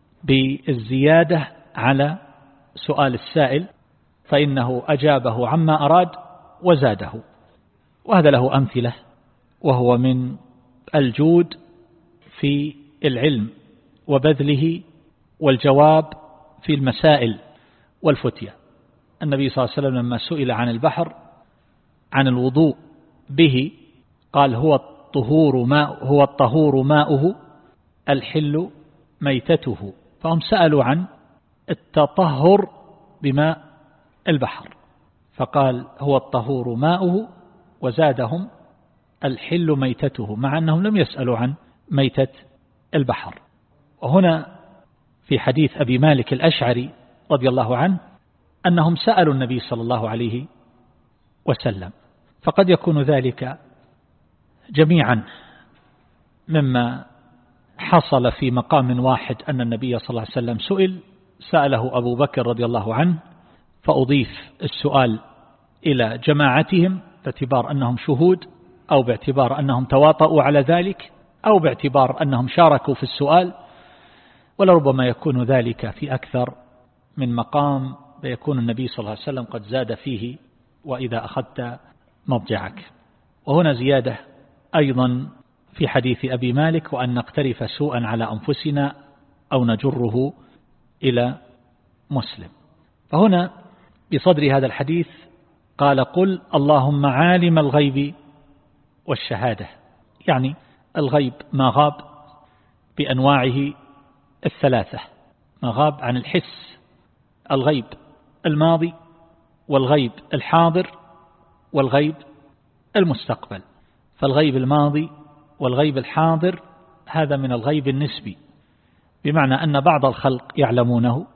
بالزيادة على سؤال السائل، فإنه أجابه عما أراد وزاده. وهذا له أمثلة، وهو من الجود في العلم وبذله والجواب في المسائل والفتية. النبي صلى الله عليه وسلم لما سئل عن البحر عن الوضوء به قال هو الطهور ماء هو الطهور ماؤه الحل ميتته، فهم سألوا عن التطهر بماء البحر فقال هو الطهور ماؤه، وزادهم الحل ميتته، مع أنهم لم يسألوا عن ميتة البحر. وهنا في حديث أبي مالك الأشعري رضي الله عنه أنهم سألوا النبي صلى الله عليه وسلم، فقد يكون ذلك جميعا مما حصل في مقام واحد، أن النبي صلى الله عليه وسلم سئل سأله أبو بكر رضي الله عنه، فأضيف السؤال إلى جماعتهم باعتبار أنهم شهود، أو باعتبار أنهم تواطؤوا على ذلك، أو باعتبار أنهم شاركوا في السؤال، ولربما يكون ذلك في أكثر من مقام، فيكون النبي صلى الله عليه وسلم قد زاد فيه وإذا أخذت مضجعك. وهنا زيادة أيضا في حديث أبي مالك وأن نقترف سوءا على أنفسنا أو نجره إلى مسلم. فهنا بصدر هذا الحديث قال قل اللهم عالم الغيب والشهادة، يعني الغيب ما غاب بأنواعه الثلاثة، ما غاب عن الحس، الغيب الماضي والغيب الحاضر والغيب المستقبل. فالغيب الماضي والغيب الحاضر هذا من الغيب النسبي، بمعنى أن بعض الخلق يعلمونه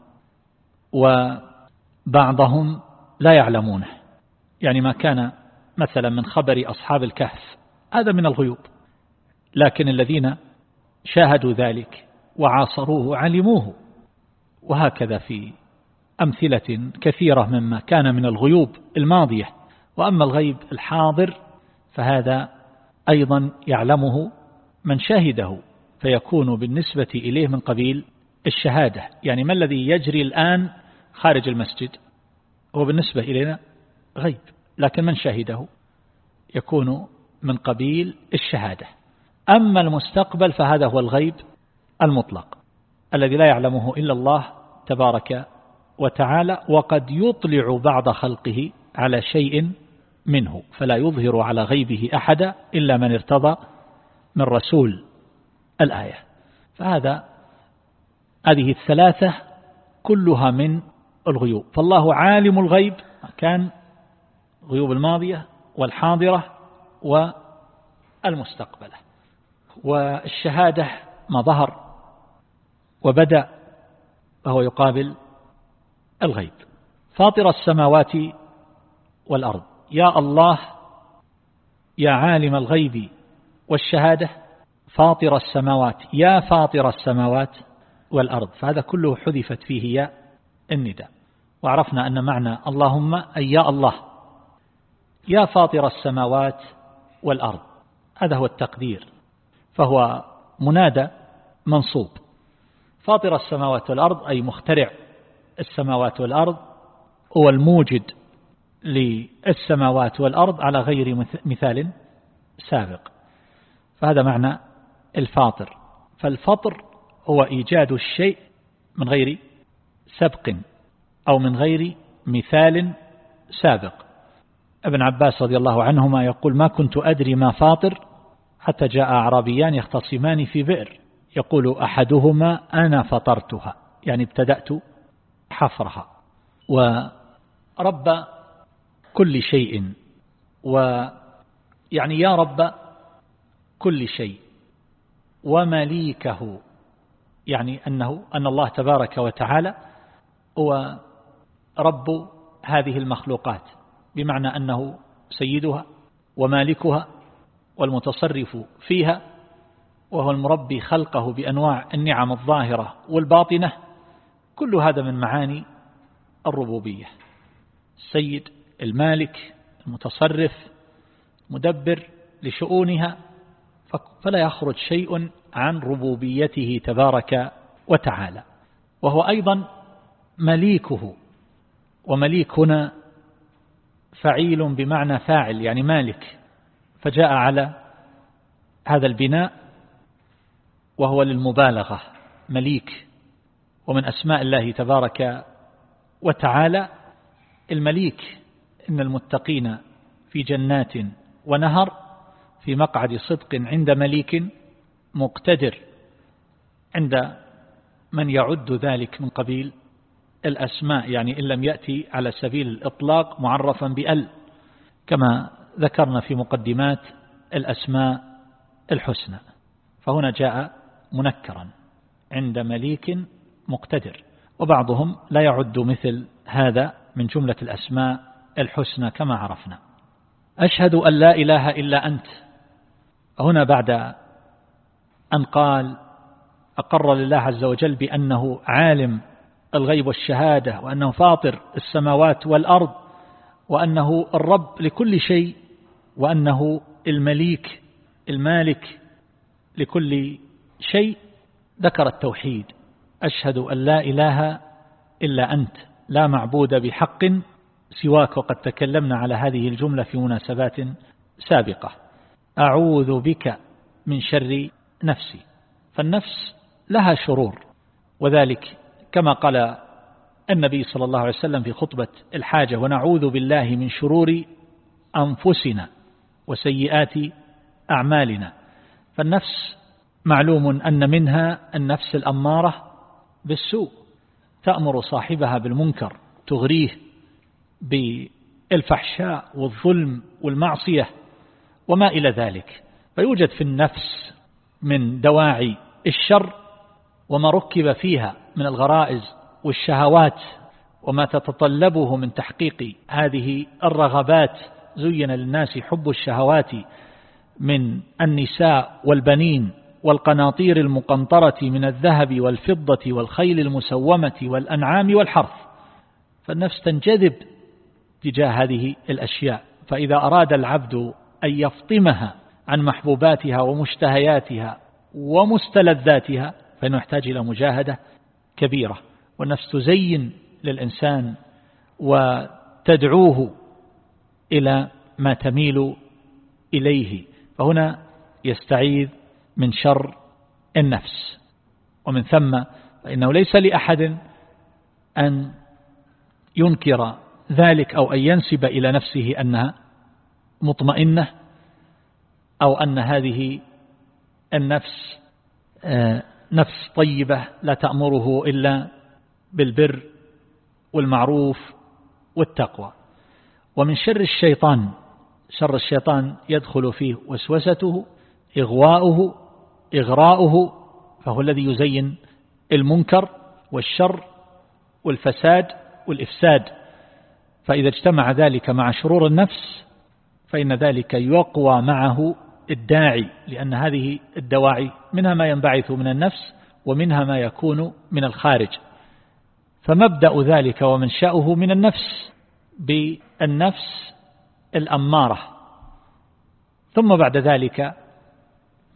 وبعضهم لا يعلمونه، يعني ما كان مثلا من خبر أصحاب الكهف هذا من الغيوب، لكن الذين شاهدوا ذلك وعاصروه علموه، وهكذا في أمثلة كثيرة مما كان من الغيوب الماضية. وأما الغيب الحاضر فهذا أيضا يعلمه من شاهده، فيكون بالنسبة إليه من قبيل الشهادة، يعني ما الذي يجري الآن خارج المسجد هو بالنسبة إلينا غيب، لكن من شاهده يكون من قبيل الشهادة. أما المستقبل فهذا هو الغيب المطلق الذي لا يعلمه إلا الله تبارك وتعالى، وقد يطلع بعض خلقه على شيء منه، فلا يظهر على غيبه أحدا إلا من ارتضى من رسول الآية. فهذا هذه الثلاثة كلها من الغيوب. فالله عالم الغيب، كان غيوب الماضية والحاضرة والمستقبلة، والشهادة ما ظهر وبدأ فهو يقابل الغيب. فاطر السماوات والأرض، يا الله يا عالم الغيب والشهادة، فاطر السماوات، يا فاطر السماوات والأرض، فهذا كله حذفت فيه يا النداء. وعرفنا أن معنى اللهم أي يا الله، يا فاطر السماوات والأرض، هذا هو التقدير، فهو منادى منصوب. فاطر السماوات والأرض أي مخترع السماوات والأرض، هو الموجد للسماوات والأرض على غير مثال سابق، فهذا معنى الفاطر. فالفطر هو إيجاد الشيء من غير سبق أو من غير مثال سابق. ابن عباس رضي الله عنهما يقول: ما كنت أدري ما فاطر حتى جاء أعرابيان يختصمان في بئر، يقول أحدهما أنا فطرتها، يعني ابتدأت حفرها. ورب كل شيء، ويعني يا رب كل شيء، ومليكه، يعني أنه أن الله تبارك وتعالى هو رب هذه المخلوقات، بمعنى أنه سيدها ومالكها والمتصرف فيها، وهو المربي خلقه بأنواع النعم الظاهرة والباطنة. كل هذا من معاني الربوبية: السيد، المالك، المتصرف، مدبر لشؤونها، فلا يخرج شيء عن ربوبيته تبارك وتعالى. وهو أيضا مليكه، ومليك هنا فعيل بمعنى فاعل، يعني مالك، فجاء على هذا البناء وهو للمبالغة، مليك. ومن أسماء الله تبارك وتعالى المليك: إن المتقين في جنات ونهر في مقعد صدق عند مليك مقتدر، عند من يعد ذلك من قبيل الأسماء، يعني إن لم يأتي على سبيل الإطلاق معرفا بأل، كما ذكرنا في مقدمات الأسماء الحسنى. فهنا جاء منكرا عند مليك مقتدر، وبعضهم لا يعد مثل هذا من جملة الأسماء الحسنى كما عرفنا. أشهد أن لا إله إلا أنت، هنا بعد أن قال أقر لله عز وجل بأنه عالم الغيب والشهادة، وأنه فاطر السماوات والأرض، وأنه الرب لكل شيء، وأنه المليك المالك لكل شيء، ذكر التوحيد: أشهد أن لا إله إلا أنت، لا معبود بحق سواك. وقد تكلمنا على هذه الجملة في مناسبات سابقة. أعوذ بك من شر نفسي، فالنفس لها شرور، وذلك كما قال النبي صلى الله عليه وسلم في خطبة الحاجة: ونعوذ بالله من شرور أنفسنا وسيئات أعمالنا. فالنفس معلوم أن منها النفس الأمارة بالسوء، تأمر صاحبها بالمنكر، تغريه بالفحشاء والظلم والمعصية وما إلى ذلك. فيوجد في النفس من دواعي الشر وما ركب فيها من الغرائز والشهوات وما تتطلبه من تحقيق هذه الرغبات. زين للناس حب الشهوات من النساء والبنين والقناطير المقنطرة من الذهب والفضة والخيل المسومة والأنعام والحرث. فالنفس تنجذب تجاه هذه الأشياء، فإذا أراد العبد أن يفطمها عن محبوباتها ومشتهياتها ومستلذاتها فإنه يحتاج إلى مجاهدة كبيرة. والنفس تزين للإنسان وتدعوه إلى ما تميل إليه، فهنا يستعيذ من شر النفس. ومن ثم فإنه ليس لأحد أن ينكر ذلك أو أن ينسب إلى نفسه أنها مطمئنة، أو أن هذه النفس نفس طيبة لا تأمره إلا بالبر والمعروف والتقوى. ومن شر الشيطان، شر الشيطان يدخل فيه وسوسته، إغواؤه، إغراؤه، فهو الذي يزين المنكر والشر والفساد والإفساد. فإذا اجتمع ذلك مع شرور النفس فإن ذلك يقوى معه الداعي، لأن هذه الدواعي منها ما ينبعث من النفس ومنها ما يكون من الخارج. فمبدأ ذلك ومنشأه من النفس بالنفس الأمارة، ثم بعد ذلك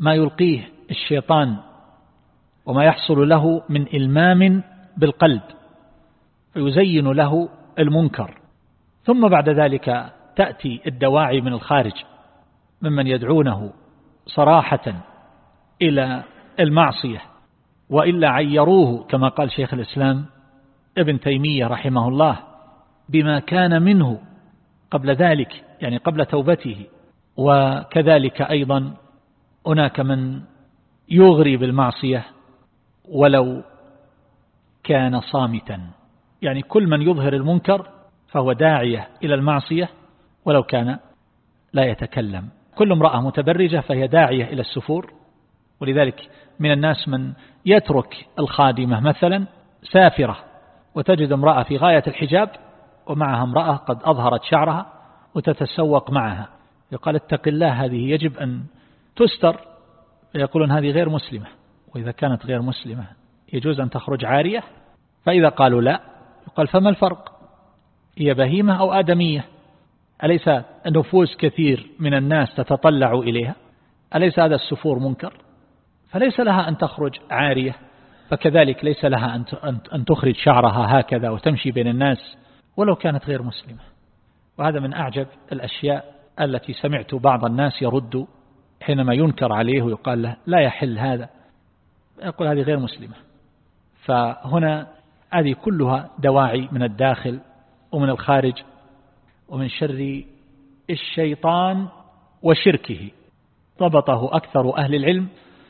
ما يلقيه الشيطان وما يحصل له من إلمام بالقلب فيزين له المنكر، ثم بعد ذلك تأتي الدواعي من الخارج ممن يدعونه صراحة إلى المعصية، وإلا عيروه كما قال شيخ الإسلام ابن تيمية رحمه الله بما كان منه قبل ذلك، يعني قبل توبته. وكذلك أيضا هناك من يغري بالمعصية ولو كان صامتا، يعني كل من يظهر المنكر فهو داعية إلى المعصية ولو كان لا يتكلم. كل امرأة متبرجة فهي داعية إلى السفور، ولذلك من الناس من يترك الخادمة مثلا سافرة وتجد امرأة في غاية الحجاب ومعها امرأة قد أظهرت شعرها وتتسوق معها، يقال اتق الله هذه يجب أن تستر، فيقولون هذه غير مسلمة. وإذا كانت غير مسلمة يجوز أن تخرج عارية؟ فإذا قالوا لا يقال فما الفرق؟ هي بهيمة أو آدمية؟ أليس نفوس كثير من الناس تتطلع إليها؟ أليس هذا السفور منكر؟ فليس لها أن تخرج عارية، فكذلك ليس لها أن تخرج شعرها هكذا وتمشي بين الناس ولو كانت غير مسلمة. وهذا من أعجب الأشياء التي سمعت بعض الناس يرد حينما ينكر عليه ويقال له لا يحل هذا، يقول هذه غير مسلمة. فهنا هذه كلها دواعي من الداخل ومن الخارج ومن شر الشيطان وشركه. ضبطه أكثر أهل العلم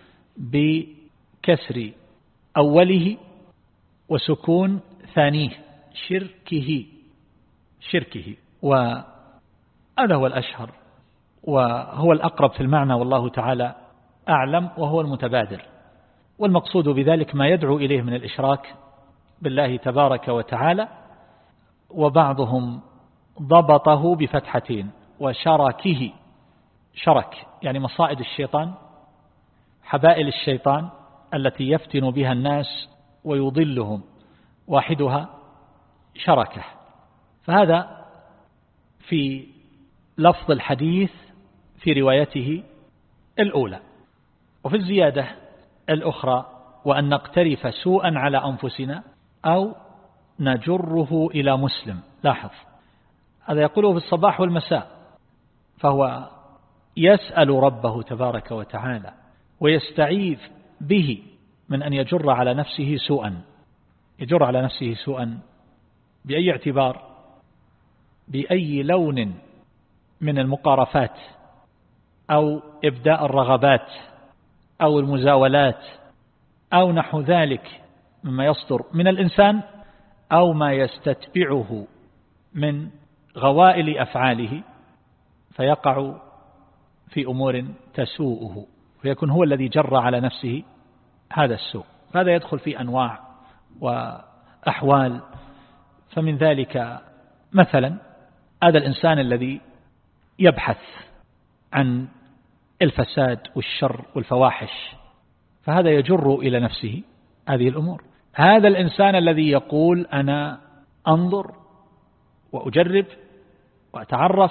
بكسر أوله وسكون ثانيه، شركه شركه، وهذا هو الأشهر وهو الأقرب في المعنى والله تعالى أعلم، وهو المتبادر. والمقصود بذلك ما يدعو إليه من الإشراك بالله تبارك وتعالى. وبعضهم ضبطه بفتحتين، وشركه، شرك يعني مصائد الشيطان، حبائل الشيطان التي يفتن بها الناس ويضلهم، واحدها شركه. فهذا في لفظ الحديث في روايته الأولى. وفي الزيادة الأخرى وأن نقترف سوءا على أنفسنا أو نجره إلى مسلم. لاحظ هذا يقوله في الصباح والمساء، فهو يسأل ربه تبارك وتعالى ويستعيذ به من أن يجر على نفسه سوءا. يجر على نفسه سوءا بأي اعتبار؟ بأي لون من المقارفات أو إبداء الرغبات أو المزاولات أو نحو ذلك مما يصدر من الإنسان أو ما يستتبعه من غوائل أفعاله، فيقع في أمور تسوءه ويكون هو الذي جر على نفسه هذا السوء. هذا يدخل في أنواع وأحوال. فمن ذلك مثلا هذا الإنسان الذي يبحث عن الفساد والشر والفواحش، فهذا يجر إلى نفسه هذه الأمور. هذا الإنسان الذي يقول أنا أنظر وأجرب وأتعرف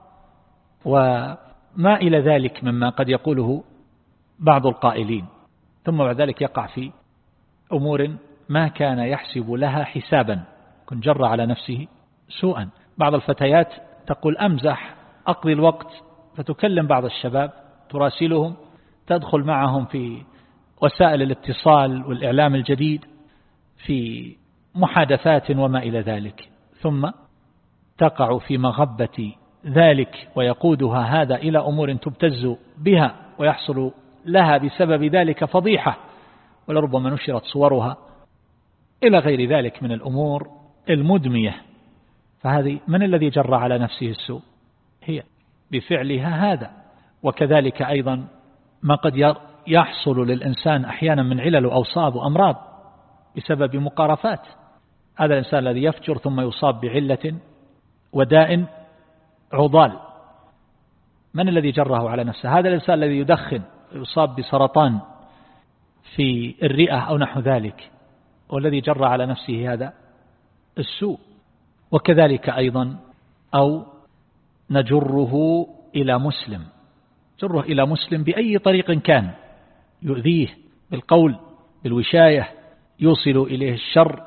وما إلى ذلك مما قد يقوله بعض القائلين، ثم بعد ذلك يقع في أمور ما كان يحسب لها حسابا، كن جر على نفسه سوءا. بعض الفتيات تقول أمزح أقضي الوقت، فتكلم بعض الشباب تراسلهم، تدخل معهم في وسائل الاتصال والإعلام الجديد في محادثات وما إلى ذلك، ثم تقع في مغبة ذلك ويقودها هذا إلى أمور تبتز بها ويحصل لها بسبب ذلك فضيحة، ولربما نشرت صورها إلى غير ذلك من الأمور المدمية. فهذه من الذي جر على نفسه السوء؟ هي بفعلها هذا. وكذلك أيضا ما قد يحصل للإنسان أحيانا من علل وأوصاب وأمراض بسبب مقارفات. هذا الإنسان الذي يفجر ثم يصاب بعلة وداء عضال، من الذي جره على نفسه؟ هذا الإنسان الذي يدخن ويصاب بسرطان في الرئة أو نحو ذلك، والذي جر على نفسه هذا السوء. وكذلك أيضا أو نجره إلى مسلم، جره إلى مسلم بأي طريق كان، يؤذيه بالقول، بالوشاية، يوصل إليه الشر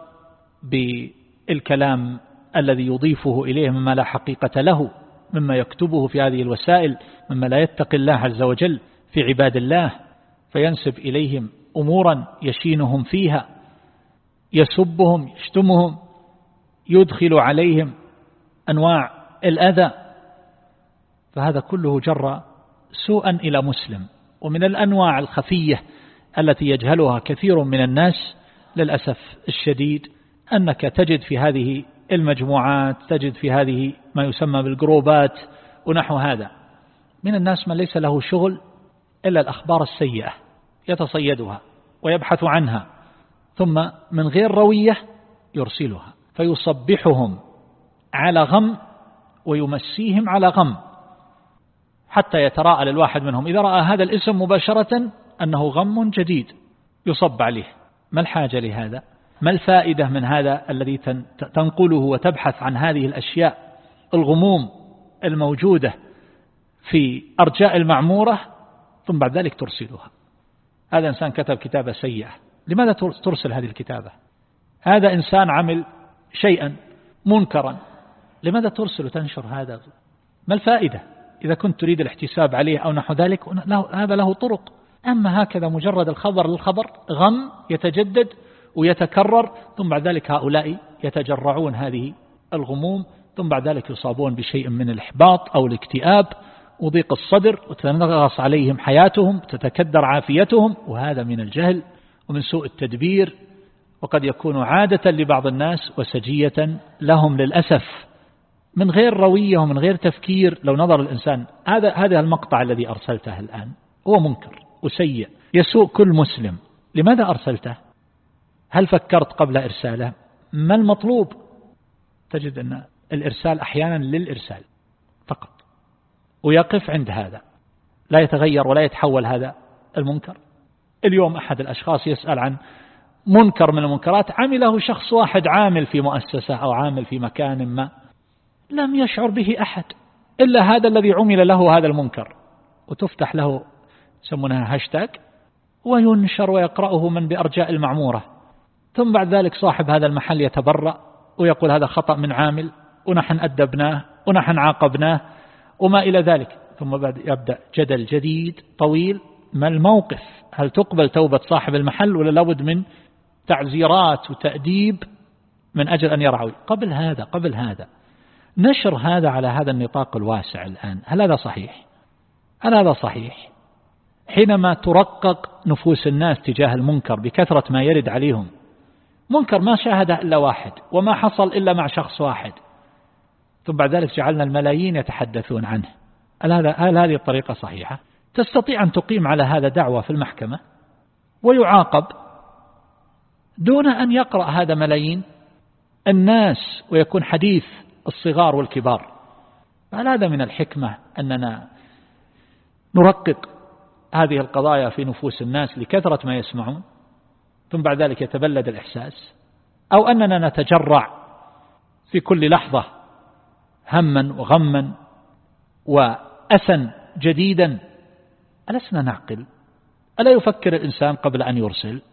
بالكلام الذي يضيفه إليه مما لا حقيقة له، مما يكتبه في هذه الوسائل، مما لا يتقي الله عز وجل في عباد الله، فينسب إليهم أمورا يشينهم فيها، يسبهم، يشتمهم، يدخل عليهم أنواع الأذى، فهذا كله جر سوءا إلى مسلم. ومن الأنواع الخفية التي يجهلها كثير من الناس للأسف الشديد أنك تجد في هذه المجموعات، تجد في هذه ما يسمى بالجروبات ونحو هذا من الناس من ليس له شغل إلا الأخبار السيئة، يتصيدها ويبحث عنها، ثم من غير روية يرسلها، فيصبحهم على غم ويمسيهم على غم، حتى يتراءى للواحد منهم إذا رأى هذا الاسم مباشرة أنه غم جديد يصب عليه. ما الحاجة لهذا؟ ما الفائدة من هذا الذي تنقله وتبحث عن هذه الأشياء الغموم الموجودة في أرجاء المعمورة ثم بعد ذلك ترسلها؟ هذا إنسان كتب كتابة سيئة، لماذا ترسل هذه الكتابة؟ هذا إنسان عمل شيئا منكرا، لماذا ترسل وتنشر هذا؟ ما الفائدة؟ إذا كنت تريد الاحتساب عليه أو نحو ذلك هذا له طرق، أما هكذا مجرد الخبر للخبر غم يتجدد ويتكرر، ثم بعد ذلك هؤلاء يتجرعون هذه الغموم، ثم بعد ذلك يصابون بشيء من الإحباط أو الاكتئاب وضيق الصدر، وتنغص عليهم حياتهم، تتكدر عافيتهم، وهذا من الجهل ومن سوء التدبير، وقد يكون عادة لبعض الناس وسجية لهم للأسف، من غير روية ومن غير تفكير. لو نظر الإنسان هذا هذا المقطع الذي أرسلته الآن هو منكر وسيء يسوء كل مسلم، لماذا أرسلته؟ هل فكرت قبل إرساله؟ ما المطلوب؟ تجد أن الإرسال أحيانا للإرسال فقط، ويقف عند هذا، لا يتغير ولا يتحول هذا المنكر. اليوم أحد الأشخاص يسأل عن منكر من المنكرات عمله شخص واحد عامل في مؤسسة أو عامل في مكان ما، لم يشعر به أحد إلا هذا الذي عمل له هذا المنكر، وتفتح له يسمونها هاشتاج وينشر ويقرأه من بأرجاء المعمورة، ثم بعد ذلك صاحب هذا المحل يتبرأ ويقول هذا خطأ من عامل ونحن أدبناه ونحن عاقبناه وما إلى ذلك، ثم بعد يبدأ جدل جديد طويل. ما الموقف؟ هل تقبل توبة صاحب المحل ولا لابد من تعزيرات وتأديب من أجل أن يرعوي؟ قبل هذا قبل هذا نشر هذا على هذا النطاق الواسع الآن، هل هذا صحيح؟ هل هذا صحيح؟ حينما ترقق نفوس الناس تجاه المنكر بكثرة ما يرد عليهم، منكر ما شاهده إلا واحد وما حصل إلا مع شخص واحد، ثم بعد ذلك جعلنا الملايين يتحدثون عنه، هل, هذا هل هذه الطريقة صحيحة؟ تستطيع أن تقيم على هذا دعوة في المحكمة ويعاقب دون أن يقرأ هذا ملايين الناس ويكون حديث الصغار والكبار. هل هذا من الحكمة أننا نرقق هذه القضايا في نفوس الناس لكثرة ما يسمعون ثم بعد ذلك يتبلد الإحساس، أو أننا نتجرع في كل لحظة هما وغما وأسا جديدا؟ ألسنا نعقل؟ ألا يفكر الإنسان قبل أن يرسل؟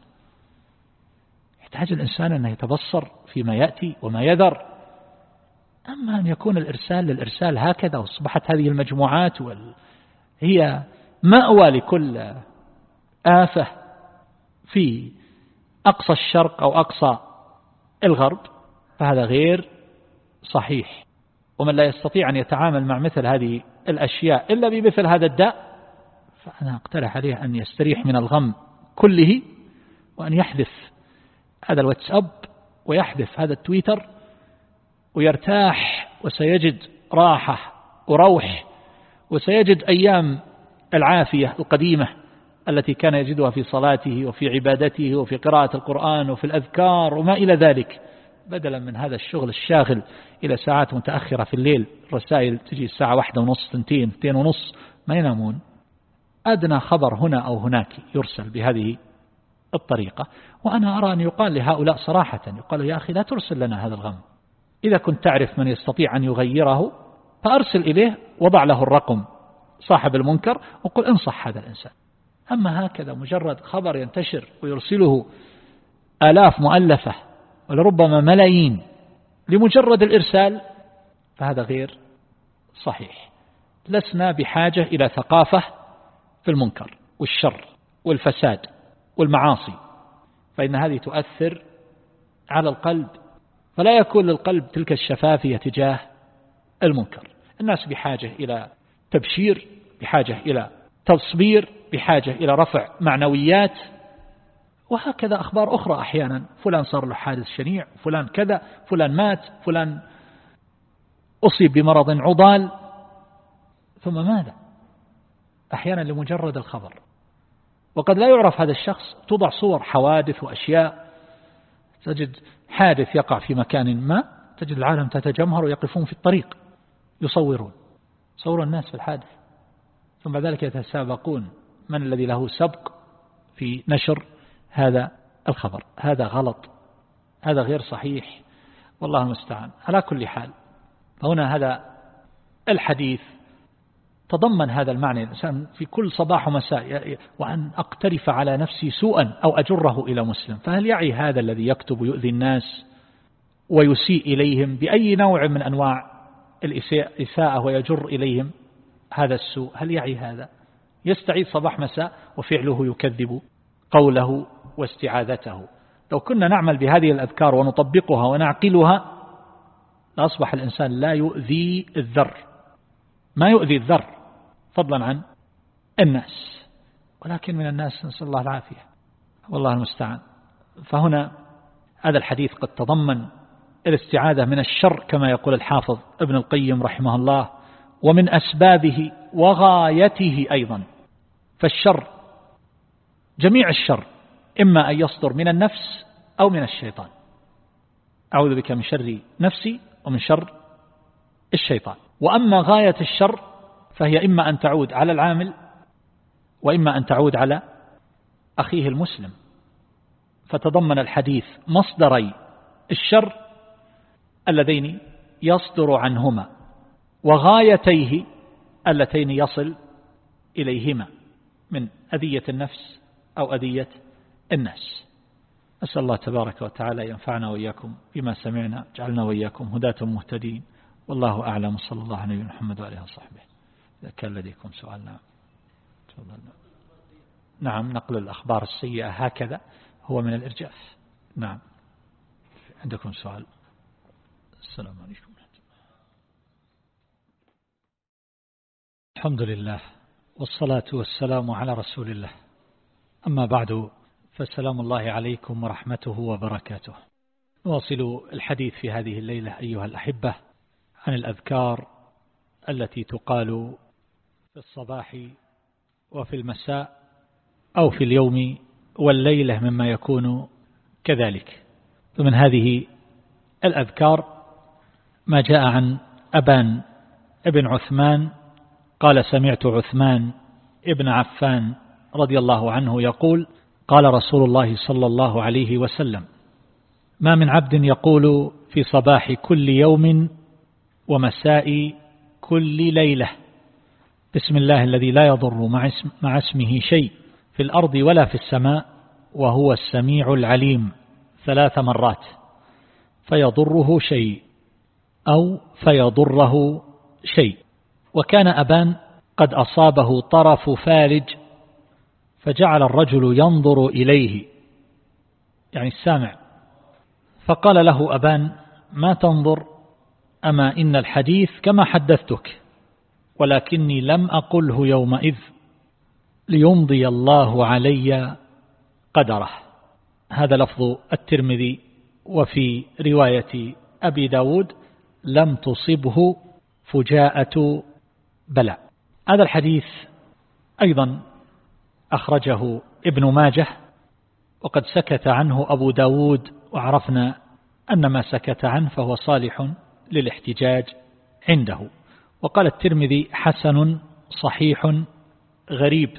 يحتاج الإنسان أن يتبصر فيما يأتي وما يذر، أما أن يكون الإرسال للإرسال هكذا، وأصبحت هذه المجموعات وال... هي مأوى لكل آفة في أقصى الشرق أو أقصى الغرب، فهذا غير صحيح. ومن لا يستطيع أن يتعامل مع مثل هذه الأشياء إلا بمثل هذا الداء، فأنا أقترح عليه أن يستريح من الغم كله، وأن يحذف هذا الواتساب ويحذف هذا التويتر ويرتاح، وسيجد راحة وروح، وسيجد أيام العافية القديمة التي كان يجدها في صلاته وفي عبادته وفي قراءة القرآن وفي الأذكار وما إلى ذلك، بدلا من هذا الشغل الشاغل إلى ساعات متأخرة في الليل. الرسائل تجي الساعة واحدة ونص ثنتين ثنتين ونص ما ينامون. أدنى خبر هنا أو هناك يرسل بهذه الطريقة، وأنا أرى أن يقال لهؤلاء صراحة، يقال يا أخي لا ترسل لنا هذا الغم، إذا كنت تعرف من يستطيع أن يغيره فأرسل إليه وضع له الرقم صاحب المنكر وقل انصح هذا الإنسان. أما هكذا مجرد خبر ينتشر ويرسله آلاف مؤلفة ولربما ملايين لمجرد الإرسال فهذا غير صحيح. لسنا بحاجة إلى ثقافة في المنكر والشر والفساد والمعاصي، فإن هذه تؤثر على القلب، فلا يكون للقلب تلك الشفافية تجاه المنكر. الناس بحاجة إلى تبشير، بحاجة إلى تصبير، بحاجة إلى رفع معنويات، وهكذا أخبار أخرى. أحيانا فلان صار له حادث شنيع، فلان كذا، فلان مات، فلان أصيب بمرض عضال، ثم ماذا؟ أحيانا لمجرد الخبر، وقد لا يعرف هذا الشخص. توضع صور حوادث وأشياء، تجد حادث يقع في مكان ما، تجد العالم تتجمهر ويقفون في الطريق يصورون صور الناس في الحادث، ثم بعد ذلك يتسابقون من الذي له سبق في نشر هذا الخبر. هذا غلط، هذا غير صحيح، والله المستعان. على كل حال، فهنا هذا الحديث تضمن هذا المعنى، الإنسان في كل صباح ومساء وأن أقترف على نفسي سوءا أو أجره إلى مسلم. فهل يعي هذا الذي يكتب يؤذي الناس ويسيء إليهم بأي نوع من أنواع الإساءة ويجر إليهم هذا السوء؟ هل يعي هذا؟ يستعيذ صباح مساء وفعله يكذب قوله واستعاذته. لو كنا نعمل بهذه الأذكار ونطبقها ونعقلها لأصبح الإنسان لا يؤذي الذر، ما يؤذي الذر فضلا عن الناس، ولكن من الناس نسأل الله العافية، والله المستعان. فهنا هذا الحديث قد تضمن الاستعاذة من الشر كما يقول الحافظ ابن القيم رحمه الله، ومن أسبابه وغايته أيضا. فالشر جميع الشر إما أن يصدر من النفس أو من الشيطان. أعوذ بك من شر نفسي ومن شر الشيطان. وأما غاية الشر فهي إما أن تعود على العامل وإما أن تعود على أخيه المسلم. فتضمن الحديث مصدري الشر اللذين يصدر عنهما وغايتيه اللتين يصل إليهما من أذية النفس أو أذية الناس. أسأل الله تبارك وتعالى ينفعنا وإياكم بما سمعنا، جعلنا وإياكم هداة مهتدين، والله أعلم. صلى الله عليه محمد وآله وصحبه. إذا كان لديكم سؤال نعم تفضل. نعم، نقل الأخبار السيئة هكذا هو من الإرجاف. نعم، عندكم سؤال؟ السلام عليكم. الحمد لله والصلاة والسلام على رسول الله، أما بعد، فالسلام الله عليكم ورحمته وبركاته. نواصل الحديث في هذه الليلة أيها الأحبة عن الأذكار التي تقال في الصباح وفي المساء أو في اليوم والليلة مما يكون كذلك. فمن هذه الأذكار ما جاء عن أبان ابن عثمان قال: سمعت عثمان ابن عفان رضي الله عنه يقول: قال رسول الله صلى الله عليه وسلم: ما من عبد يقول في صباح كل يوم ومساء كل ليلة بسم الله الذي لا يضر مع اسمه شيء في الأرض ولا في السماء وهو السميع العليم ثلاث مرات فيضره شيء أو فيضره شيء. وكان أبان قد أصابه طرف فارج فجعل الرجل ينظر إليه، يعني السامع، فقال له أبان: ما تنظر؟ أما إن الحديث كما حدثتك، ولكني لم أقله يومئذ ليمضي الله علي قدره. هذا لفظ الترمذي. وفي رواية أبي داود: لم تصبه فجاءة بلاء. هذا الحديث أيضا أخرجه ابن ماجه، وقد سكت عنه أبو داود، وعرفنا أن ما سكت عنه فهو صالح للاحتجاج عنده. وقال الترمذي: حسن صحيح غريب،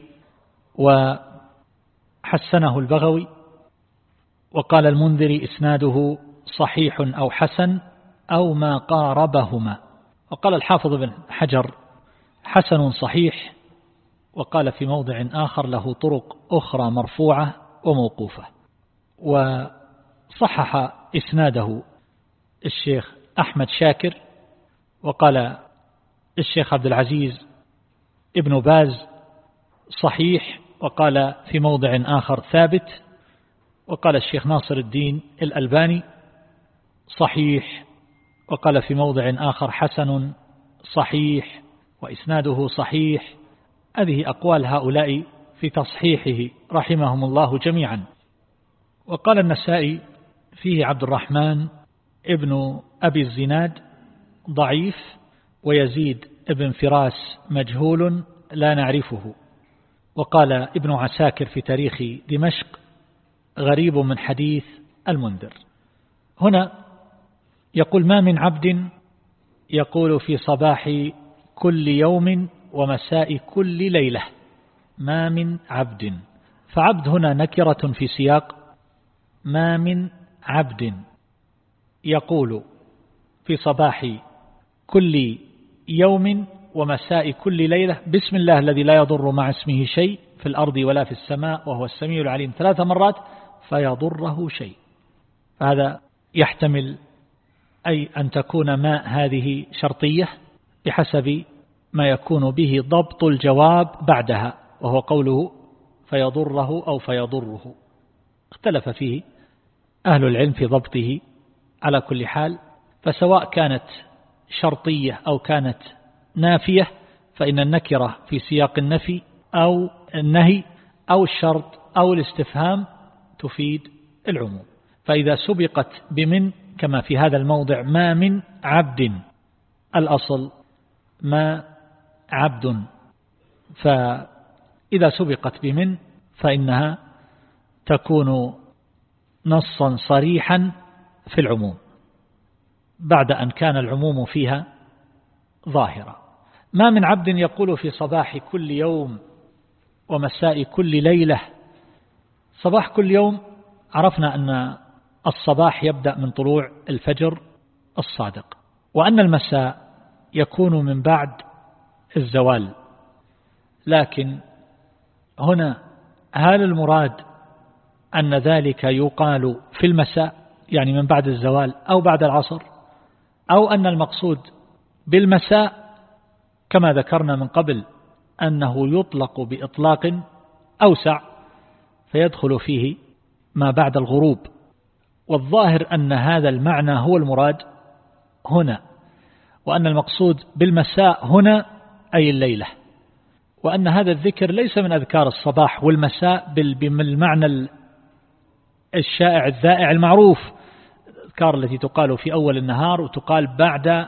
وحسنه البغوي. وقال المنذري: إسناده صحيح أو حسن أو ما قاربهما. وقال الحافظ بن حجر: حسن صحيح، وقال في موضع آخر له طرق أخرى مرفوعة وموقوفة. وصحح إسناده الشيخ أحمد شاكر، وقال الشيخ عبد العزيز ابن باز صحيح، وقال في موضع آخر ثابت، وقال الشيخ ناصر الدين الألباني صحيح، وقال في موضع آخر حسن صحيح وإسناده صحيح. هذه أقوال هؤلاء في تصحيحه رحمهم الله جميعا. وقال النسائي فيه عبد الرحمن ابن أبي الزناد ضعيف، ويزيد ابن فراس مجهول لا نعرفه. وقال ابن عساكر في تاريخ دمشق غريب من حديث المنذر. هنا يقول ما من عبد يقول في صباح كل يوم ومساء كل ليلة، ما من عبد، فعبد هنا نكرة في سياق ما من عبد يقول في صباح كل يوم ومساء كل ليلة بسم الله الذي لا يضر مع اسمه شيء في الأرض ولا في السماء وهو السميع العليم ثلاث مرات فيضره شيء. فهذا يحتمل أي أن تكون ما هذه شرطية بحسب ما يكون به ضبط الجواب بعدها، وهو قوله فيضره أو فيضره. اختلف فيه أهل العلم في ضبطه. على كل حال فسواء كانت شرطية أو كانت نافية، فإن النكرة في سياق النفي أو النهي أو الشرط أو الاستفهام تفيد العموم. فإذا سبقت بمن كما في هذا الموضع ما من عبد، الأصل ما عبد، فإذا سبقت بمن فإنها تكون نصا صريحا في العموم بعد أن كان العموم فيها ظاهرا. ما من عبد يقول في صباح كل يوم ومساء كل ليلة. صباح كل يوم عرفنا أن الصباح يبدأ من طلوع الفجر الصادق، وأن المساء يكون من بعد الزوال. لكن هنا هل المراد أن ذلك يقال في المساء يعني من بعد الزوال أو بعد العصر، أو أن المقصود بالمساء كما ذكرنا من قبل أنه يطلق بإطلاق أوسع فيدخل فيه ما بعد الغروب. والظاهر أن هذا المعنى هو المراد هنا، وأن المقصود بالمساء هنا أي الليلة، وأن هذا الذكر ليس من أذكار الصباح والمساء بالمعنى الشائع الذائع المعروف، الأذكار التي تقال في أول النهار وتقال بعد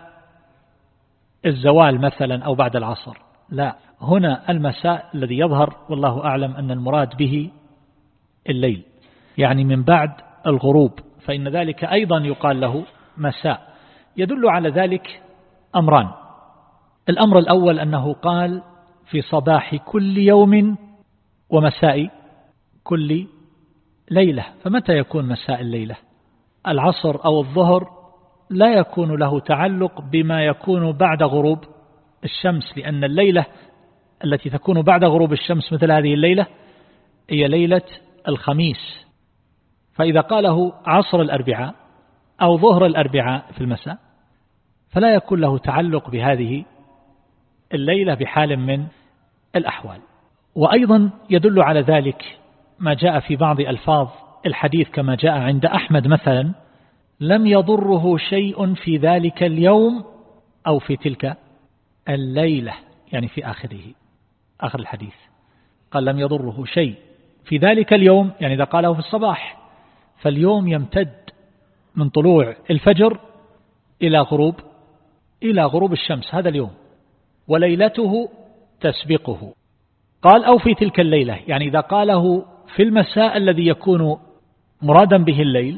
الزوال مثلا أو بعد العصر. لا، هنا المساء الذي يظهر والله أعلم أن المراد به الليل، يعني من بعد الغروب، فإن ذلك أيضا يقال له مساء. يدل على ذلك أمران. الأمر الأول أنه قال في صباح كل يوم ومساء كل ليلة، فمتى يكون مساء الليلة؟ العصر أو الظهر لا يكون له تعلق بما يكون بعد غروب الشمس، لأن الليلة التي تكون بعد غروب الشمس مثل هذه الليلة هي ليلة الخميس. فإذا قاله عصر الأربعاء أو ظهر الأربعاء في المساء فلا يكون له تعلق بهذه الليلة بحال من الأحوال. وأيضا يدل على ذلك ما جاء في بعض ألفاظ الحديث كما جاء عند أحمد مثلا لم يضره شيء في ذلك اليوم أو في تلك الليلة، يعني في آخره آخر الحديث قال لم يضره شيء في ذلك اليوم، يعني إذا قاله في الصباح فاليوم يمتد من طلوع الفجر إلى غروب إلى غروب الشمس هذا اليوم، وليلته تسبقه. قال أو في تلك الليلة، يعني إذا قاله في المساء الذي يكون مرادا به الليل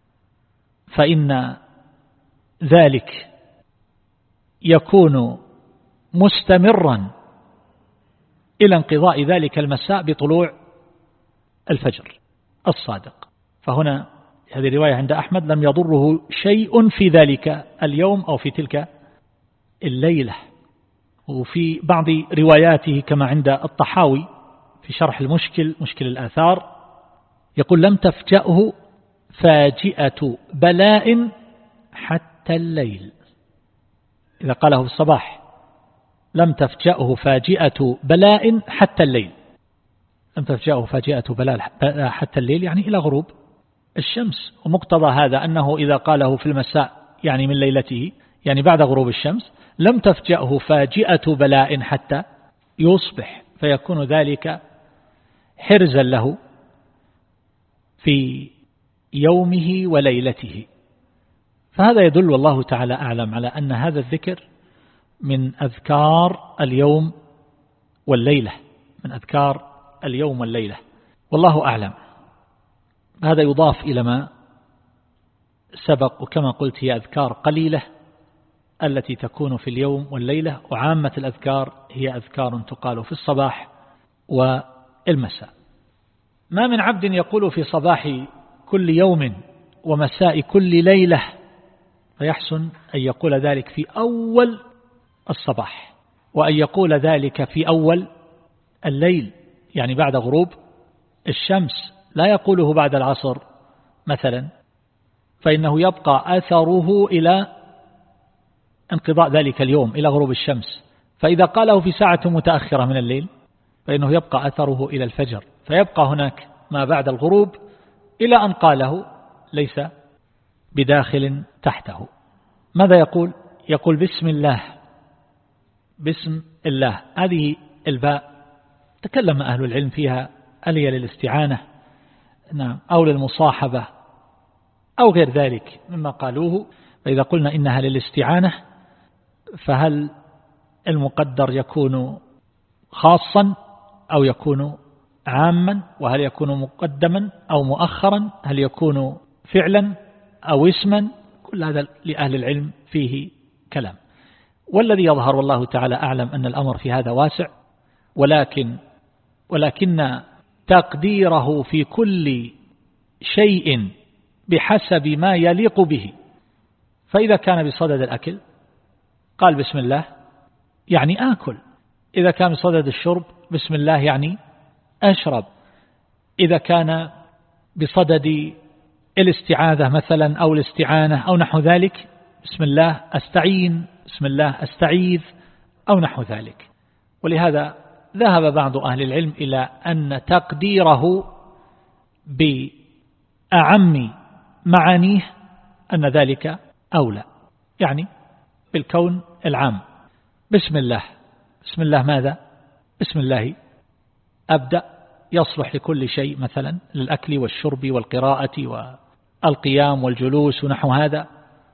فإن ذلك يكون مستمرا إلى انقضاء ذلك المساء بطلوع الفجر الصادق. فهنا هذه الرواية عند أحمد لم يضره شيء في ذلك اليوم أو في تلك الليلة. وفي بعض رواياته كما عند الطحاوي في شرح المشكل مشكل الآثار يقول لم تفجأه فاجئة بلاء حتى الليل. إذا قاله في الصباح لم تفجأه فاجئة بلاء حتى الليل، لم تفجأه فاجئة بلاء حتى الليل يعني إلى غروب الشمس. ومقتضى هذا أنه إذا قاله في المساء يعني من ليلته يعني بعد غروب الشمس لم تفجأه فاجئة بلاء حتى يصبح، فيكون ذلك حرزا له في يومه وليلته. فهذا يدل والله تعالى أعلم على أن هذا الذكر من أذكار اليوم والليلة، من أذكار اليوم والليلة، والله أعلم. هذا يضاف إلى ما سبق، وكما قلت هي أذكار قليلة التي تكون في اليوم والليلة، وعامة الأذكار هي أذكار تقال في الصباح والمساء. ما من عبد يقول في صباح كل يوم ومساء كل ليلة فيحسن أن يقول ذلك في أول الصباح، وأن يقول ذلك في أول الليل يعني بعد غروب الشمس، لا يقوله بعد العصر مثلا، فإنه يبقى أثره إلى انقضاء ذلك اليوم إلى غروب الشمس. فإذا قاله في ساعة متأخرة من الليل فإنه يبقى أثره إلى الفجر، فيبقى هناك ما بعد الغروب إلى أن قاله ليس بداخل تحته. ماذا يقول؟ يقول بسم الله، بسم الله. هذه الباء تكلم أهل العلم فيها هل هي للاستعانة نعم أو للمصاحبة أو غير ذلك مما قالوه. فإذا قلنا إنها للاستعانة فهل المقدر يكون خاصا أو يكون عاما؟ وهل يكون مقدما أو مؤخرا؟ هل يكون فعلا أو اسما؟ كل هذا لأهل العلم فيه كلام، والذي يظهر والله تعالى أعلم أن الأمر في هذا واسع، ولكن ولكن تقديره في كل شيء بحسب ما يليق به. فإذا كان بصدد الأكل قال بسم الله يعني آكل، إذا كان بصدد الشرب بسم الله يعني أشرب، إذا كان بصدد الاستعاذة مثلا أو الاستعانة أو نحو ذلك بسم الله أستعين، بسم الله أستعيذ أو نحو ذلك. ولهذا ذهب بعض أهل العلم إلى أن تقديره بأعم معانيه أن ذلك أولى، يعني بالكون العام. بسم الله، بسم الله ماذا؟ بسم الله أبدأ، يصلح لكل شيء مثلا للأكل والشرب والقراءة والقيام والجلوس ونحو هذا.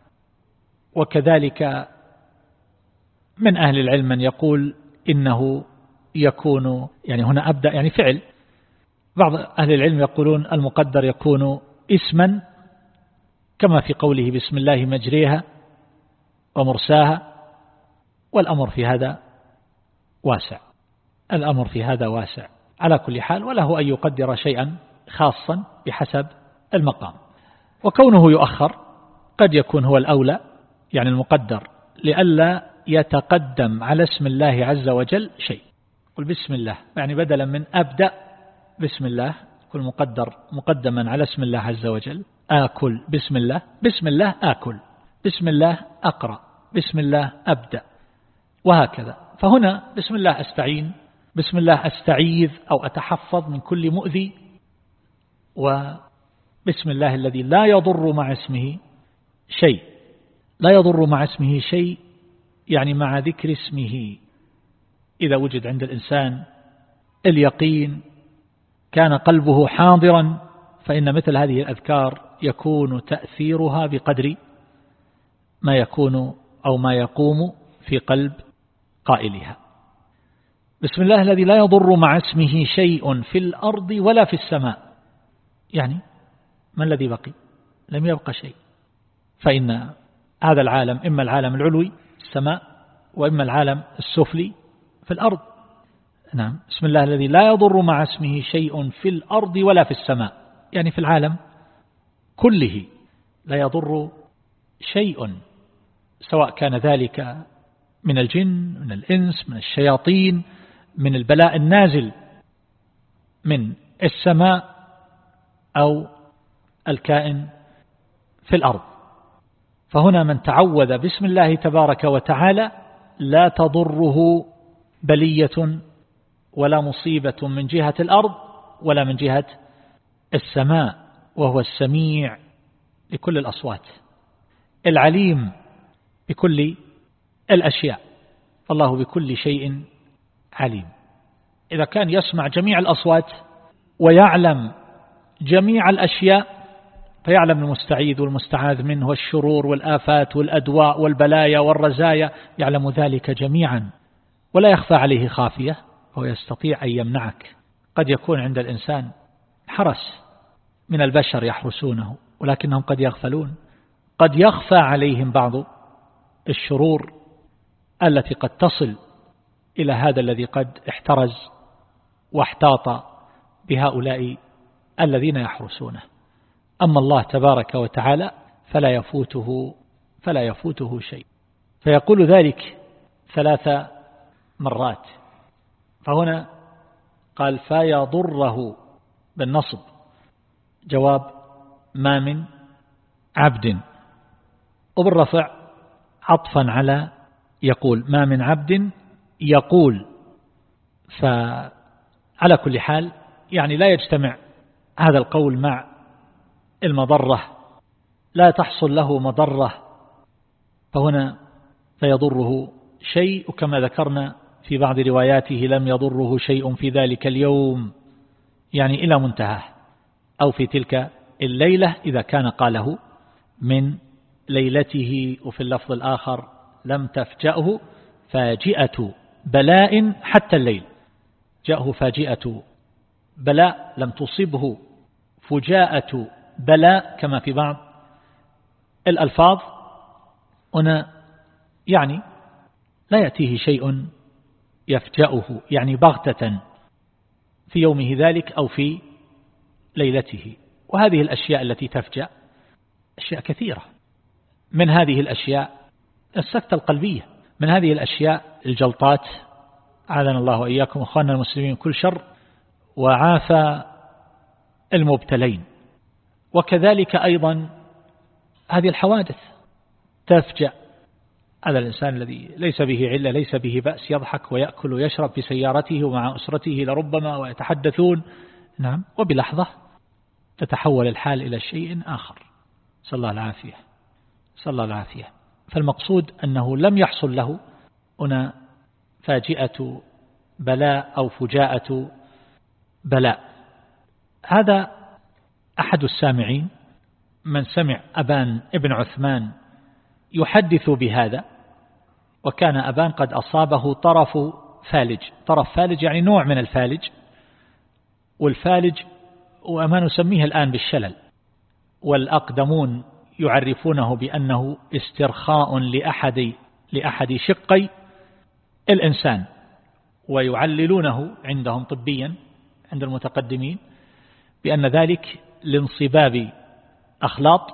وكذلك من أهل العلم من يقول إنه يكون يعني هنا أبدأ يعني فعل. بعض أهل العلم يقولون المقدر يكون اسما كما في قوله بسم الله مجريها ومرساها، والأمر في هذا واسع، الأمر في هذا واسع على كل حال، وله أن يقدر شيئا خاصا بحسب المقام. وكونه يؤخر قد يكون هو الأولى يعني المقدر لئلا يتقدم على اسم الله عز وجل شيء. قل بسم الله يعني بدلا من أبدأ بسم الله كل مقدر مقدما على اسم الله عز وجل. آكل بسم الله، بسم الله آكل، بسم الله أقرأ، بسم الله أبدأ، وهكذا. فهنا بسم الله أستعين، بسم الله أستعيذ أو أتحفظ من كل مؤذي، وبسم الله الذي لا يضر مع اسمه شيء. لا يضر مع اسمه شيء يعني مع ذكر اسمه إذا وجد عند الإنسان اليقين كان قلبه حاضرا، فإن مثل هذه الأذكار يكون تأثيرها بقدر ما يكون أو ما يقوم في قلب قائلها. بسم الله الذي لا يضر مع اسمه شيء في الأرض ولا في السماء، يعني ما الذي بقي؟ لم يبقى شيء، فإن هذا العالم إما العالم العلوي السماء وإما العالم السفلي في الأرض. نعم، بسم الله الذي لا يضر مع اسمه شيء في الأرض ولا في السماء، يعني في العالم كله لا يضر شيء، سواء كان ذلك من الجن، من الإنس، من الشياطين، من البلاء النازل من السماء أو الكائن في الأرض. فهنا من تعوذ باسم الله تبارك وتعالى لا تضره بلية ولا مصيبة من جهة الأرض ولا من جهة السماء، وهو السميع لكل الأصوات، العليم بكل الأشياء، فالله بكل شيء عليم. إذا كان يسمع جميع الأصوات ويعلم جميع الأشياء، فيعلم المستعيذ والمستعاذ منه والشرور والآفات والأدواء والبلايا والرزايا، يعلم ذلك جميعا ولا يخفى عليه خافية، فهو يستطيع أن يمنعك. قد يكون عند الإنسان حرس من البشر يحرسونه، ولكنهم قد يغفلون، قد يخفى عليهم بعض الشرور التي قد تصل إلى هذا الذي قد احترز واحتاط بهؤلاء الذين يحرسونه. أما الله تبارك وتعالى فلا يفوته فلا يفوته شيء. فيقول ذلك ثلاث مرات. فهنا قال فيضره بالنصب، جواب ما من عبد، وبالرفع عطفا على يقول، ما من عبد يقول. فعلى كل حال يعني لا يجتمع هذا القول مع المضرة، لا تحصل له مضرة، فهنا فيضره شيء، وكما ذكرنا في بعض رواياته لم يضره شيء في ذلك اليوم، يعني إلى منتهى، أو في تلك الليلة إذا كان قاله من ليلته. وفي اللفظ الآخر لم تفجأه فاجئة بلاء حتى الليل، جاءه فاجئة بلاء لم تصبه فجاءة بلاء كما في بعض الألفاظ. هنا يعني لا يأتيه شيء يفجأه، يعني بغتة في يومه ذلك أو في ليلته. وهذه الأشياء التي تفجأ أشياء كثيرة. من هذه الأشياء السكتة القلبية، من هذه الأشياء الجلطات، أعاذنا الله وإياكم أخواننا المسلمين كل شر، وعافى المبتلين. وكذلك أيضا هذه الحوادث تفجأ هذا الإنسان الذي ليس به علة، ليس به بأس، يضحك ويأكل ويشرب في سيارته ومع أسرته لربما ويتحدثون، نعم، وبلحظة تتحول الحال إلى شيء آخر. صلى الله العافية صلى الله العافية. فالمقصود أنه لم يحصل له هنا فاجئة بلاء أو فجاءة بلاء. هذا أحد السامعين من سمع أبان ابن عثمان يحدث بهذا، وكان أبان قد أصابه طرف فالج. طرف فالج يعني نوع من الفالج، والفالج وما نسميه الآن بالشلل، والأقدمون يعرفونه بأنه استرخاء لأحد لأحد شقي الإنسان، ويعللونه عندهم طبيا عند المتقدمين بأن ذلك لانصباب أخلاط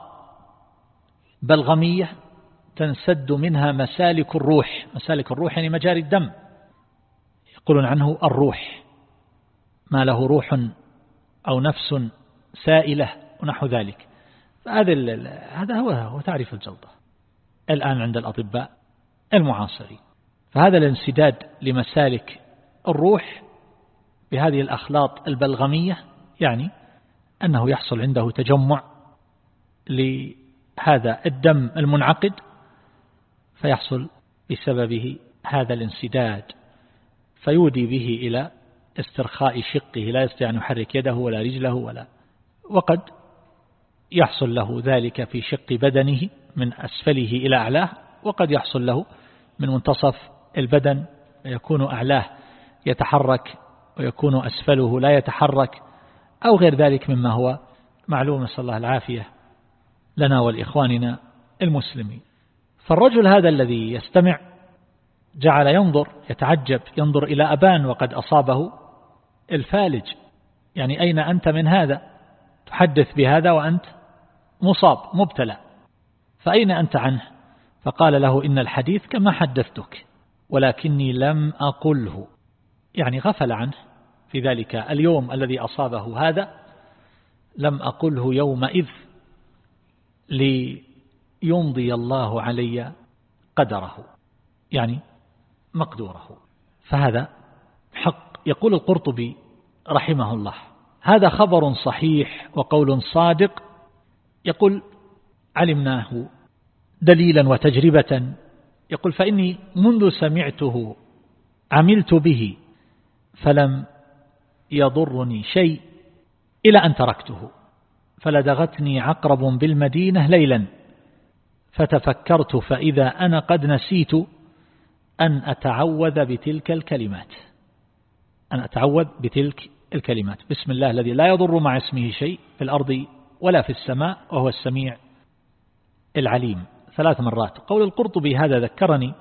بلغمية تنسد منها مسالك الروح. مسالك الروح يعني مجاري الدم، يقولون عنه الروح، ما له روح أو نفس سائلة ونحو ذلك. فهذا هذا هو هو تعريف الجلطة الآن عند الأطباء المعاصرين. فهذا الانسداد لمسالك الروح بهذه الأخلاط البلغمية يعني أنه يحصل عنده تجمع لهذا الدم المنعقد، فيحصل بسببه هذا الانسداد، فيودي به إلى استرخاء شقه، لا يستطيع أن يحرك يده ولا رجله ولا، وقد يحصل له ذلك في شق بدنه من أسفله إلى أعلاه، وقد يحصل له من منتصف البدن يكون أعلاه يتحرك ويكون أسفله لا يتحرك، أو غير ذلك مما هو معلوم، نسأل الله العافية لنا ولإخواننا المسلمين. فالرجل هذا الذي يستمع جعل ينظر يتعجب، ينظر إلى أبان وقد أصابه الفالج، يعني أين أنت من هذا؟ تحدث بهذا وأنت مصاب مبتلى، فأين أنت عنه؟ فقال له إن الحديث كما حدثتك، ولكني لم أقله، يعني غفل عنه في ذلك اليوم الذي أصابه هذا، لم أقله يومئذ ليمضي الله علي قدره، يعني مقدوره. فهذا حق. يقول القرطبي رحمه الله: هذا خبر صحيح وقول صادق. يقول: علمناه دليلا وتجربة. يقول: فإني منذ سمعته عملت به فلم يضرني شيء إلى أن تركته، فلدغتني عقرب بالمدينة ليلا فتفكرت فإذا أنا قد نسيت أن أتعوذ بتلك الكلمات أن أتعوذ بتلك الكلمات بسم الله الذي لا يضر مع اسمه شيء في الأرض ولا في السماء وهو السميع العليم، ثلاث مرات. قول القرطبي هذا ذكرني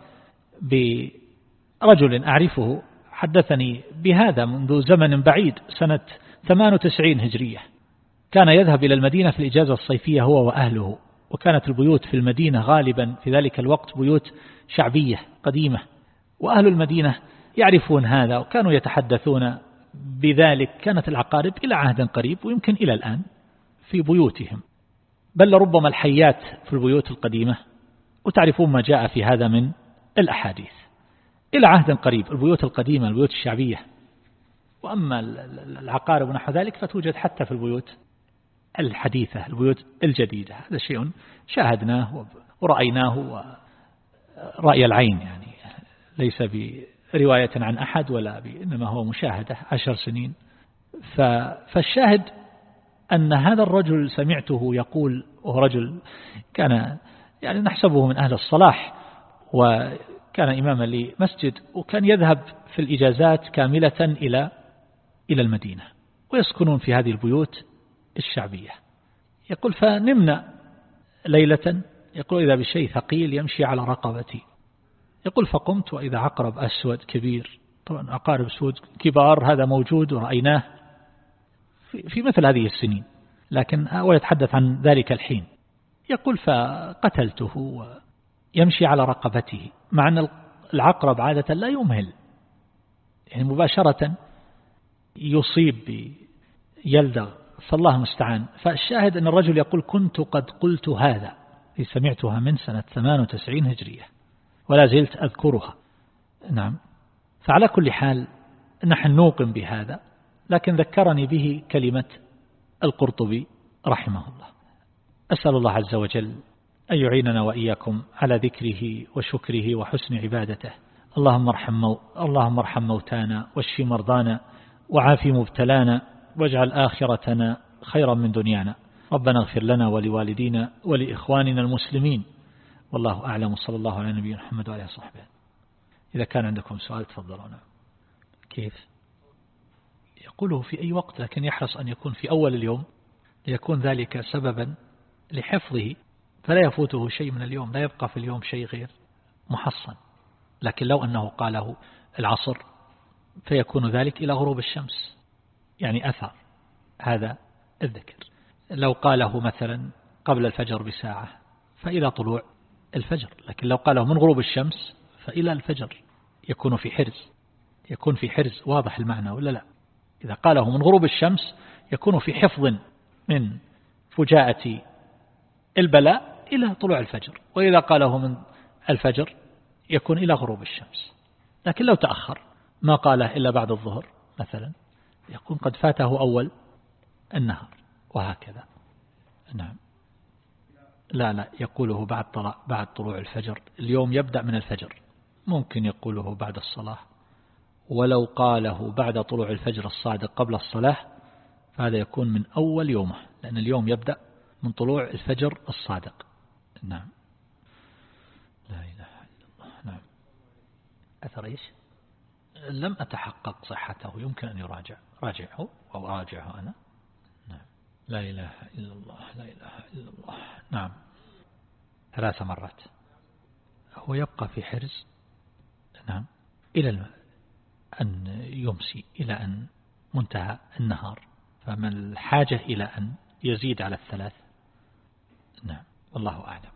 برجل أعرفه حدثني بهذا منذ زمن بعيد، سنة ثمان وتسعين هجرية. كان يذهب إلى المدينة في الإجازة الصيفية هو وأهله، وكانت البيوت في المدينة غالبا في ذلك الوقت بيوت شعبية قديمة، وأهل المدينة يعرفون هذا وكانوا يتحدثون بذلك. كانت العقارب إلى عهد قريب ويمكن إلى الآن في بيوتهم، بل لربما الحيات في البيوت القديمة، وتعرفون ما جاء في هذا من الأحاديث. إلى عهد قريب البيوت القديمة البيوت الشعبية، وأما العقارب ونحو ذلك فتوجد حتى في البيوت الحديثة البيوت الجديدة. هذا شيء شاهدناه ورأيناه ورأي العين، يعني ليس برواية عن أحد ولا إنما هو مشاهدة عشر سنين. فالشاهد أن هذا الرجل سمعته يقول، وهو رجل كان يعني نحسبه من أهل الصلاح، وكان إماما لمسجد، وكان يذهب في الإجازات كاملة إلى إلى المدينة، ويسكنون في هذه البيوت الشعبية. يقول: فنمنا ليلة، يقول إذا بشيء ثقيل يمشي على رقبتي. يقول: فقمت وإذا عقرب أسود كبير، طبعا عقارب سود كبار هذا موجود ورأيناه في مثل هذه السنين، لكن هو يتحدث عن ذلك الحين. يقول: فقتلته ويمشي على رقبته، مع أن العقرب عادة لا يمهل، يعني مباشرة يصيب يلدغ، فالله المستعان. فالشاهد أن الرجل يقول: كنت قد قلت هذا، سمعتها من سنة ثمان وتسعين هجرية ولا زلت أذكرها. نعم. فعلى كل حال نحن نوقن بهذا، لكن ذكرني به كلمة القرطبي رحمه الله. أسأل الله عز وجل أن يعيننا وإياكم على ذكره وشكره وحسن عبادته. اللهم ارحم, مو... اللهم ارحم موتانا واشف مرضانا وعافي مبتلانا واجعل آخرتنا خيرا من دنيانا. ربنا اغفر لنا ولوالدينا ولإخواننا المسلمين، والله أعلم. صلى الله على نبينا محمد وعلى آله وصحبه. إذا كان عندكم سؤال تفضلون. كيف؟ يقوله في أي وقت، لكن يحرص أن يكون في أول اليوم ليكون ذلك سببا لحفظه، فلا يفوته شيء من اليوم، لا يبقى في اليوم شيء غير محصن. لكن لو أنه قاله العصر فيكون ذلك إلى غروب الشمس، يعني أثر هذا الذكر. لو قاله مثلا قبل الفجر بساعة فإلى طلوع الفجر، لكن لو قاله من غروب الشمس فإلى الفجر يكون في حرز، يكون في حرز. واضح المعنى ولا لا؟ إذا قاله من غروب الشمس يكون في حفظ من فجاءة البلاء إلى طلوع الفجر، وإذا قاله من الفجر يكون إلى غروب الشمس. لكن لو تأخر ما قاله إلا بعد الظهر مثلا يكون قد فاته أول النهار، وهكذا. نعم. لا لا يقوله بعد طلوع بعد طلوع الفجر. اليوم يبدأ من الفجر، ممكن يقوله بعد الصلاة، ولو قاله بعد طلوع الفجر الصادق قبل الصلاة فهذا يكون من أول يومه، لأن اليوم يبدأ من طلوع الفجر الصادق. نعم. لا إله إلا الله. نعم. أثر إيش؟ لم أتحقق صحته، يمكن أن يراجع، راجعه أو أراجعه أنا. نعم. لا إله إلا الله، لا إله إلا الله. نعم. ثلاث مرات. هو يبقى في حرز. نعم. إلى أن يمسي، إلى أن منتهى النهار، فما الحاجة إلى أن يزيد على الثلاث. نعم. والله أعلم.